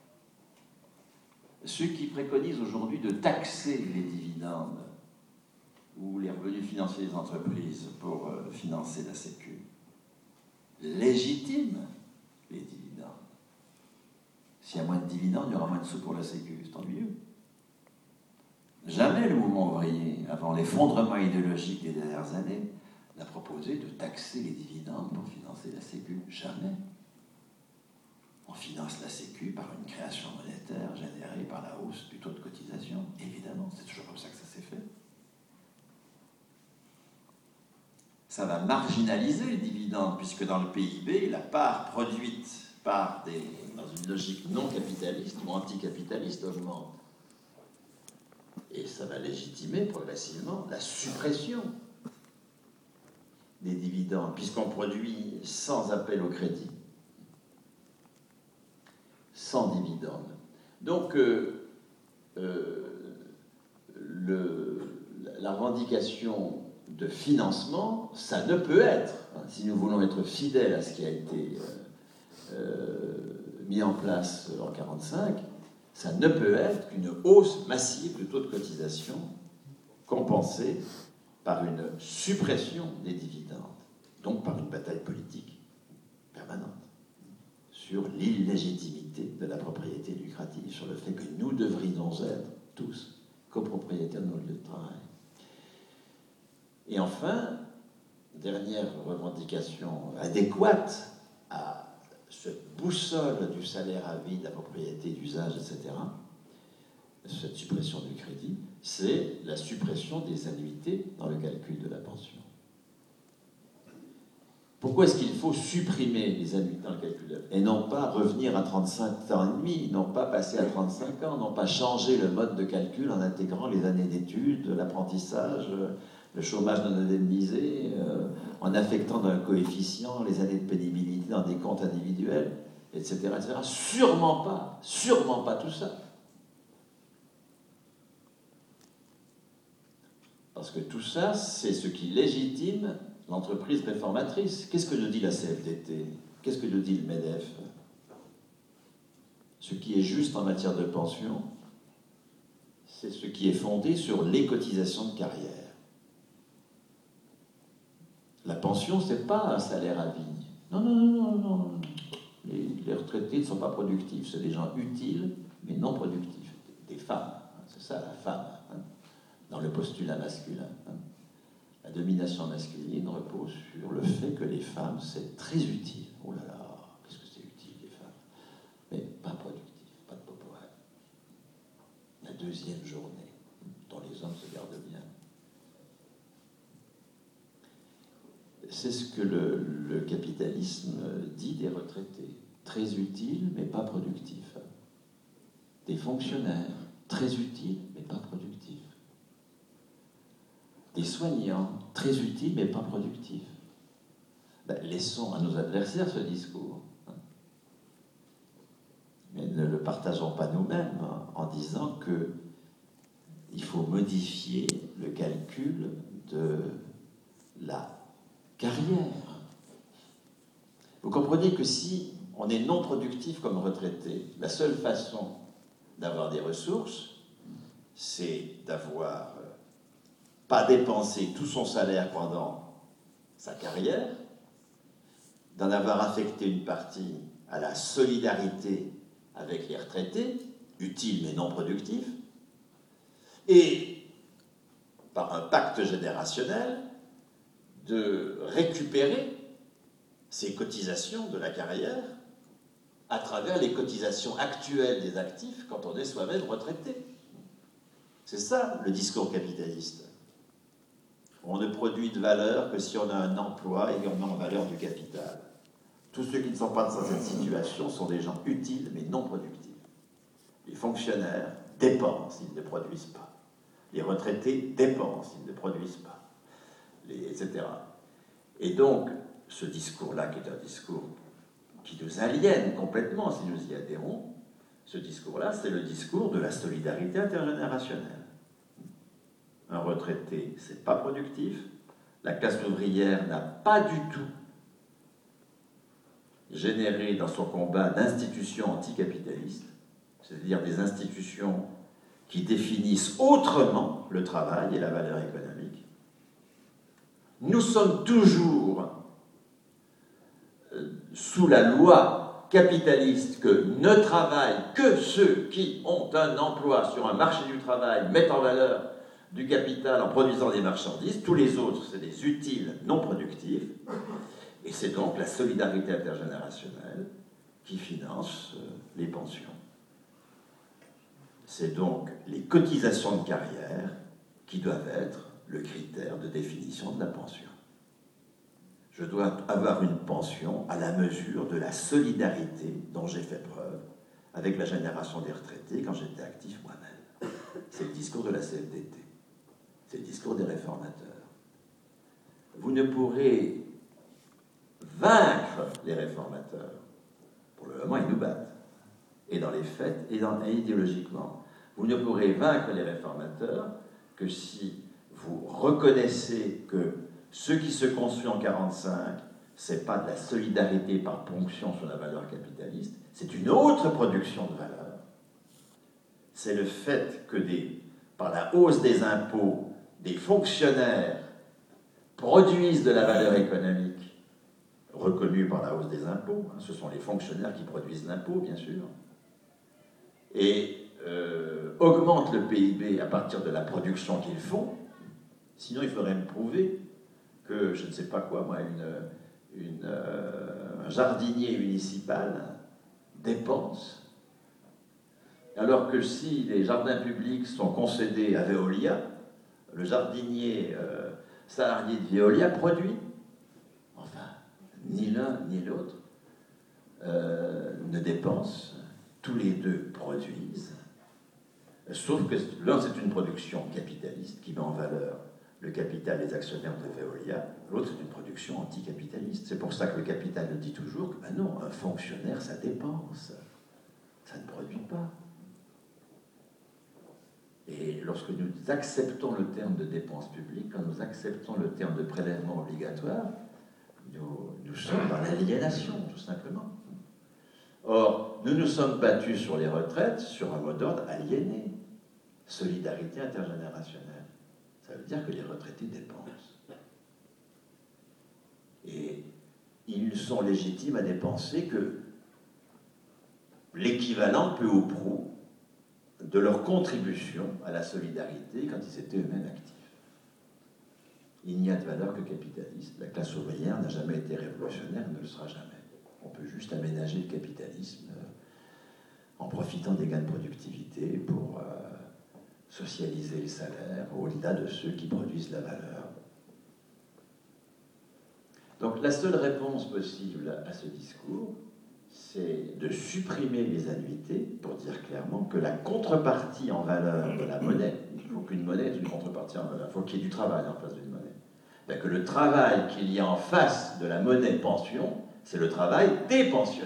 Ceux qui préconisent aujourd'hui de taxer les dividendes ou les revenus financiers des entreprises pour financer la Sécu légitiment les dividendes. S'il y a moins de dividendes, il y aura moins de sous pour la Sécu. C'est ennuyeux. Jamais le mouvement ouvrier, avant l'effondrement idéologique des dernières années, n'a proposé de taxer les dividendes pour financer la Sécu. Jamais. On finance la Sécu par une création monétaire générée par la hausse du taux de cotisation. Évidemment, c'est toujours comme ça que ça s'est fait. Ça va marginaliser le dividende, puisque dans le PIB, la part produite dans une logique non capitaliste ou anticapitaliste augmente. Et ça va légitimer progressivement la suppression des dividendes, puisqu'on produit sans appel au crédit, sans dividendes. Donc, la revendication de financement, ça ne peut être, si nous voulons être fidèles à ce qui a été mis en place en 1945, ça ne peut être qu'une hausse massive du taux de cotisation compensée par une suppression des dividendes, donc par une bataille politique permanente sur l'illégitimité de la propriété lucrative, sur le fait que nous devrions être tous copropriétaires de nos lieux de travail. Et enfin, dernière revendication adéquate à cette boussole du salaire à vie, de la propriété d'usage, etc., cette suppression du crédit, c'est la suppression des annuités dans le calcul de la pension. Pourquoi est-ce qu'il faut supprimer les annuités dans le calcul de la pension et non pas revenir à 35 ans et demi, non pas passer à 35 ans, non pas changer le mode de calcul en intégrant les années d'études, l'apprentissage, le chômage non indemnisé, en affectant d'un coefficient les années de pénibilité dans des comptes individuels, etc., etc. Sûrement pas tout ça. Parce que tout ça, c'est ce qui légitime l'entreprise réformatrice. Qu'est-ce que nous dit la CFDT? Qu'est-ce que nous dit le MEDEF? Ce qui est juste en matière de pension, c'est ce qui est fondé sur les cotisations de carrière. La pension, ce n'est pas un salaire à vie. Non. Les retraités ne sont pas productifs. C'est des gens utiles, mais non productifs. Des femmes. C'est ça, la femme. Dans le postulat masculin. La domination masculine repose sur le fait que les femmes, c'est très utile. Oh là là, qu'est-ce que c'est utile, les femmes. Mais pas productif, pas de popoin. La deuxième journée, dont les hommes se gardent bien. C'est ce que le capitalisme dit des retraités. Très utiles, mais pas productifs. Des fonctionnaires, très utiles, mais pas productifs. Des soignants, très utiles, mais pas productifs. Laissons à nos adversaires ce discours. Mais ne le partageons pas nous-mêmes en disant qu'il faut modifier le calcul de la carrière. Vous comprenez que si on est non productif comme retraité, la seule façon d'avoir des ressources, c'est d'avoir pas dépensé tout son salaire pendant sa carrière, d'en avoir affecté une partie à la solidarité avec les retraités, utiles mais non productifs, et par un pacte générationnel, de récupérer ces cotisations de la carrière à travers les cotisations actuelles des actifs quand on est soi-même retraité. C'est ça le discours capitaliste. On ne produit de valeur que si on a un emploi et on met en valeur du capital. Tous ceux qui ne sont pas dans cette situation sont des gens utiles mais non productifs. Les fonctionnaires dépensent, ils ne produisent pas. Les retraités dépensent, ils ne produisent pas. Etc. Et donc, ce discours-là, qui est un discours qui nous aliène complètement si nous y adhérons, ce discours-là, c'est le discours de la solidarité intergénérationnelle. Un retraité, c'est pas productif. La classe ouvrière n'a pas du tout généré dans son combat d'institutions anticapitalistes, c'est-à-dire des institutions qui définissent autrement le travail et la valeur économique. Nous sommes toujours sous la loi capitaliste que ne travaillent que ceux qui ont un emploi sur un marché du travail, mettent en valeur du capital en produisant des marchandises. Tous les autres, c'est des utiles non productifs. Et c'est donc la solidarité intergénérationnelle qui finance les pensions. C'est donc les cotisations de carrière qui doivent être le critère de définition de la pension. Je dois avoir une pension à la mesure de la solidarité dont j'ai fait preuve avec la génération des retraités quand j'étais actif moi-même. C'est le discours de la CFDT. C'est le discours des réformateurs. Vous ne pourrez vaincre les réformateurs. Pour le moment, ils nous battent. Et dans les faits, et idéologiquement. Vous ne pourrez vaincre les réformateurs que si vous reconnaissez que ce qui se construit en 1945, ce n'est pas de la solidarité par ponction sur la valeur capitaliste, c'est une autre production de valeur. C'est le fait que par la hausse des impôts, des fonctionnaires produisent de la valeur économique reconnue par la hausse des impôts. Ce sont les fonctionnaires qui produisent l'impôt, bien sûr. Et augmentent le PIB à partir de la production qu'ils font. Sinon, il faudrait me prouver que, je ne sais pas quoi, moi, un jardinier municipal dépense, alors que si les jardins publics sont concédés à Veolia, le jardinier salarié de Veolia produit. Enfin, ni l'un ni l'autre ne dépensent, tous les deux produisent, sauf que l'un c'est une production capitaliste qui met en valeur le capital des actionnaires de Veolia, l'autre c'est une production anticapitaliste. C'est pour ça que le capital nous dit toujours que ben non, un fonctionnaire ça dépense, ça ne produit pas. Et lorsque nous acceptons le terme de dépense publique, quand nous acceptons le terme de prélèvement obligatoire, nous sommes dans l'aliénation, tout simplement. Or, nous nous sommes battus sur les retraites sur un mot d'ordre aliéné, solidarité intergénérationnelle. Ça veut dire que les retraités dépensent. Et ils sont légitimes à dépenser que l'équivalent peu ou prou de leur contribution à la solidarité quand ils étaient eux-mêmes actifs. Il n'y a de valeur que capitaliste. La classe ouvrière n'a jamais été révolutionnaire, ne le sera jamais. On peut juste aménager le capitalisme en profitant des gains de productivité pour socialiser les salaires au-delà de ceux qui produisent la valeur. Donc la seule réponse possible à ce discours, c'est de supprimer les annuités pour dire clairement que la contrepartie en valeur de la monnaie, il faut qu'une monnaie ait une contrepartie en valeur, il faut qu'il y ait du travail en place d'une monnaie. que le travail qu'il y a en face de la monnaie pension, c'est le travail des pensionnés.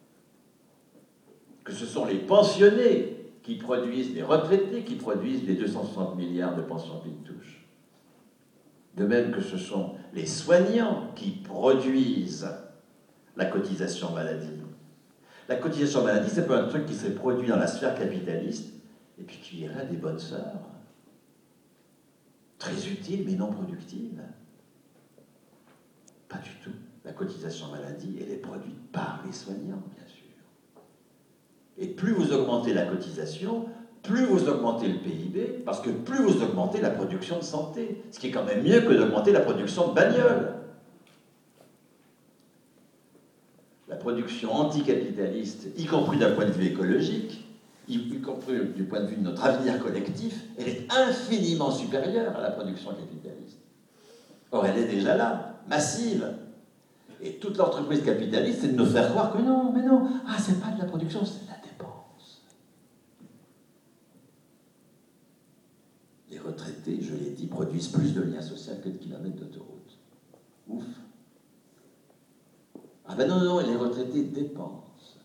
Que ce sont les pensionnés qui produisent, les retraités qui produisent les 260 milliards de pensions qu'ils touchent. De même que ce sont les soignants qui produisent la cotisation maladie. La cotisation maladie, c'est pas un truc qui serait produit dans la sphère capitaliste et puis qui irait à des bonnes sœurs. Très utile, mais non productive. Pas du tout. La cotisation maladie, elle est produite par les soignants, bien sûr. Et plus vous augmentez la cotisation, plus vous augmentez le PIB, parce que plus vous augmentez la production de santé, ce qui est quand même mieux que d'augmenter la production de bagnoles. La production anticapitaliste, y compris d'un point de vue écologique, y compris du point de vue de notre avenir collectif, elle est infiniment supérieure à la production capitaliste. Or, elle est déjà là, massive. Et toute l'entreprise capitaliste, c'est de nous faire croire que non, mais non, c'est pas de la production, c'est de la dépense. Les retraités, je l'ai dit, produisent plus de liens sociaux que de kilomètres d'autoroute. Ouf. Non, les retraités dépensent.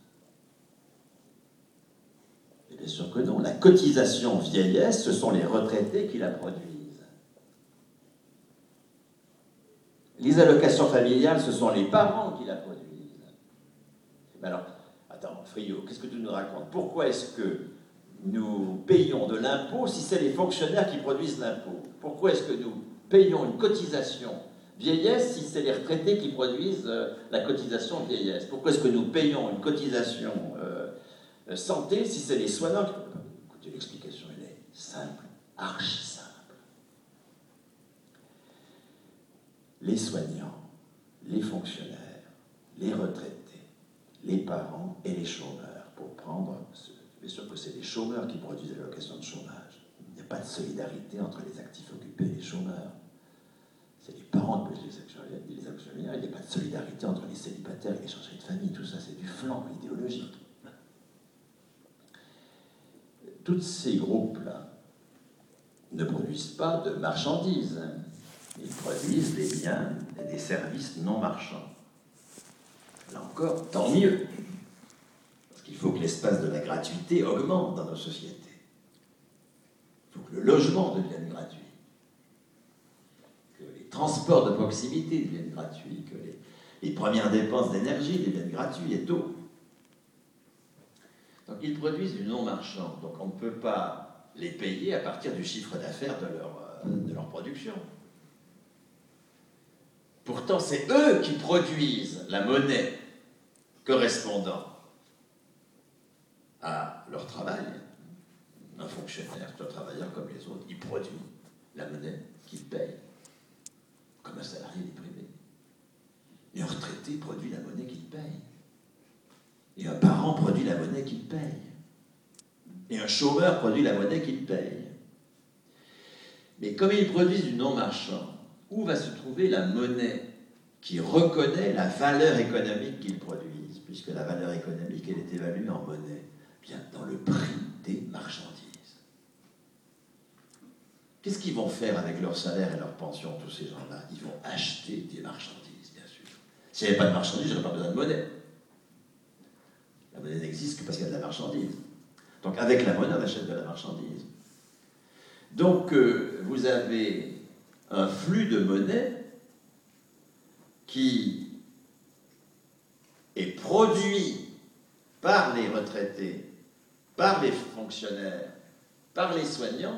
Et bien sûr que non. La cotisation vieillesse, ce sont les retraités qui la produisent. Les allocations familiales, ce sont les parents qui la produisent. Mais alors, attends, Friot, qu'est-ce que tu nous racontes? Pourquoi est-ce que nous payons de l'impôt si c'est les fonctionnaires qui produisent l'impôt? Pourquoi est-ce que nous payons une cotisation vieillesse si c'est les retraités qui produisent la cotisation vieillesse? Pourquoi est-ce que nous payons une cotisation santé si c'est les soignants qui... Écoutez, l'explication, elle est simple, archi simple. Les soignants, les fonctionnaires, les retraités, les parents et les chômeurs, pour prendre... Bien sûr que c'est les chômeurs qui produisent les allocations de chômage. Il n'y a pas de solidarité entre les actifs occupés et les chômeurs. C'est les parents qui produisent les actionnaires. Il n'y a pas de solidarité entre les célibataires et les chargés de famille. Tout ça, c'est du flanc idéologique. Tous ces groupes-là ne produisent pas de marchandises. Ils produisent des biens et des services non marchands. Là encore, tant mieux. Parce qu'il faut que l'espace de la gratuité augmente dans nos sociétés. Il faut que le logement devienne gratuit. Que les transports de proximité deviennent gratuits. Que les premières dépenses d'énergie deviennent gratuites et tout. Donc ils produisent du non marchand. Donc on ne peut pas les payer à partir du chiffre d'affaires de leur production. Pourtant, c'est eux qui produisent la monnaie correspondant à leur travail. Un fonctionnaire, un travailleur comme les autres, il produit la monnaie qu'il paye, comme un salarié des privés. Et un retraité produit la monnaie qu'il paye. Et un parent produit la monnaie qu'il paye. Et un chômeur produit la monnaie qu'il paye. Mais comme ils produisent du non-marchand, où va se trouver la monnaie qui reconnaît la valeur économique qu'ils produisent? Puisque la valeur économique, elle est évaluée en monnaie. Bien, dans le prix des marchandises. Qu'est-ce qu'ils vont faire avec leur salaire et leur pension, tous ces gens-là? Ils vont acheter des marchandises, bien sûr. S'il n'y avait pas de marchandises, je n'aurais pas besoin de monnaie. La monnaie n'existe que parce qu'il y a de la marchandise. Donc avec la monnaie, on achète de la marchandise. Donc vous avez un flux de monnaie qui est produit par les retraités, par les fonctionnaires, par les soignants,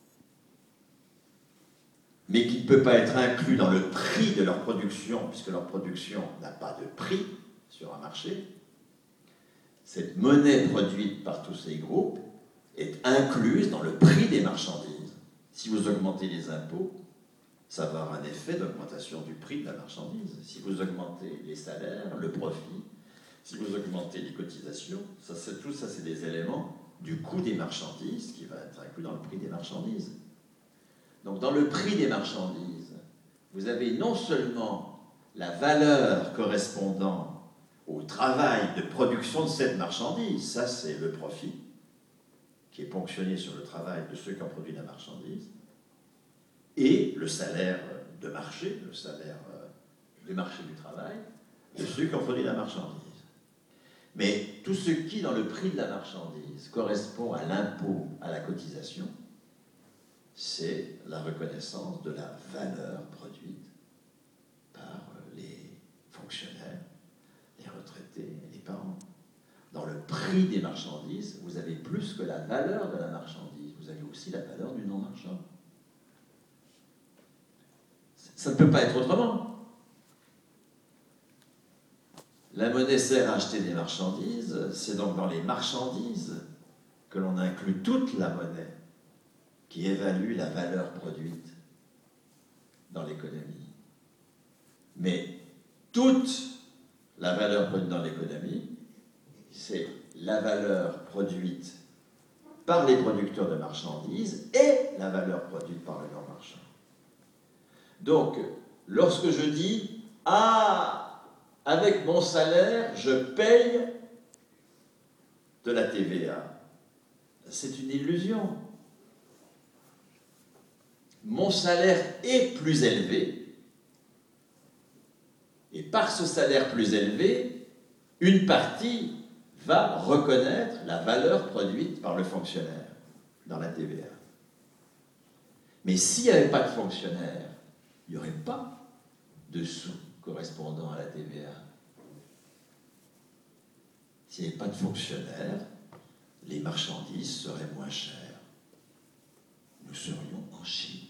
mais qui ne peut pas être inclus dans le prix de leur production, puisque leur production n'a pas de prix sur un marché. Cette monnaie produite par tous ces groupes est incluse dans le prix des marchandises. Si vous augmentez les impôts, ça va avoir un effet d'augmentation du prix de la marchandise. Si vous augmentez les salaires, le profit, si vous augmentez les cotisations, tout ça, c'est des éléments du coût des marchandises qui va être inclus dans le prix des marchandises. Donc, dans le prix des marchandises, vous avez non seulement la valeur correspondant au travail de production de cette marchandise, ça c'est le profit, qui est ponctionné sur le travail de ceux qui ont produit la marchandise, et le salaire de marché, le salaire du marché du travail, de ceux qui ont produit la marchandise. Mais tout ce qui, dans le prix de la marchandise, correspond à l'impôt, à la cotisation, c'est la reconnaissance de la valeur produite par les fonctionnaires, les retraités et les parents. Dans le prix des marchandises, vous avez plus que la valeur de la marchandise, vous avez aussi la valeur du non-marchand. Ça ne peut pas être autrement. La monnaie sert à acheter des marchandises, c'est donc dans les marchandises que l'on inclut toute la monnaie qui évalue la valeur produite dans l'économie. Mais toute la valeur produite dans l'économie, c'est la valeur produite par les producteurs de marchandises et la valeur produite par le non-marchand. Donc, lorsque je dis « Ah, avec mon salaire, je paye de la TVA », c'est une illusion. Mon salaire est plus élevé, et par ce salaire plus élevé, une partie va reconnaître la valeur produite par le fonctionnaire dans la TVA. Mais s'il n'y avait pas de fonctionnaire, il n'y aurait pas de sous correspondant à la TVA. S'il n'y avait pas de fonctionnaire, les marchandises seraient moins chères. Nous serions en Chine.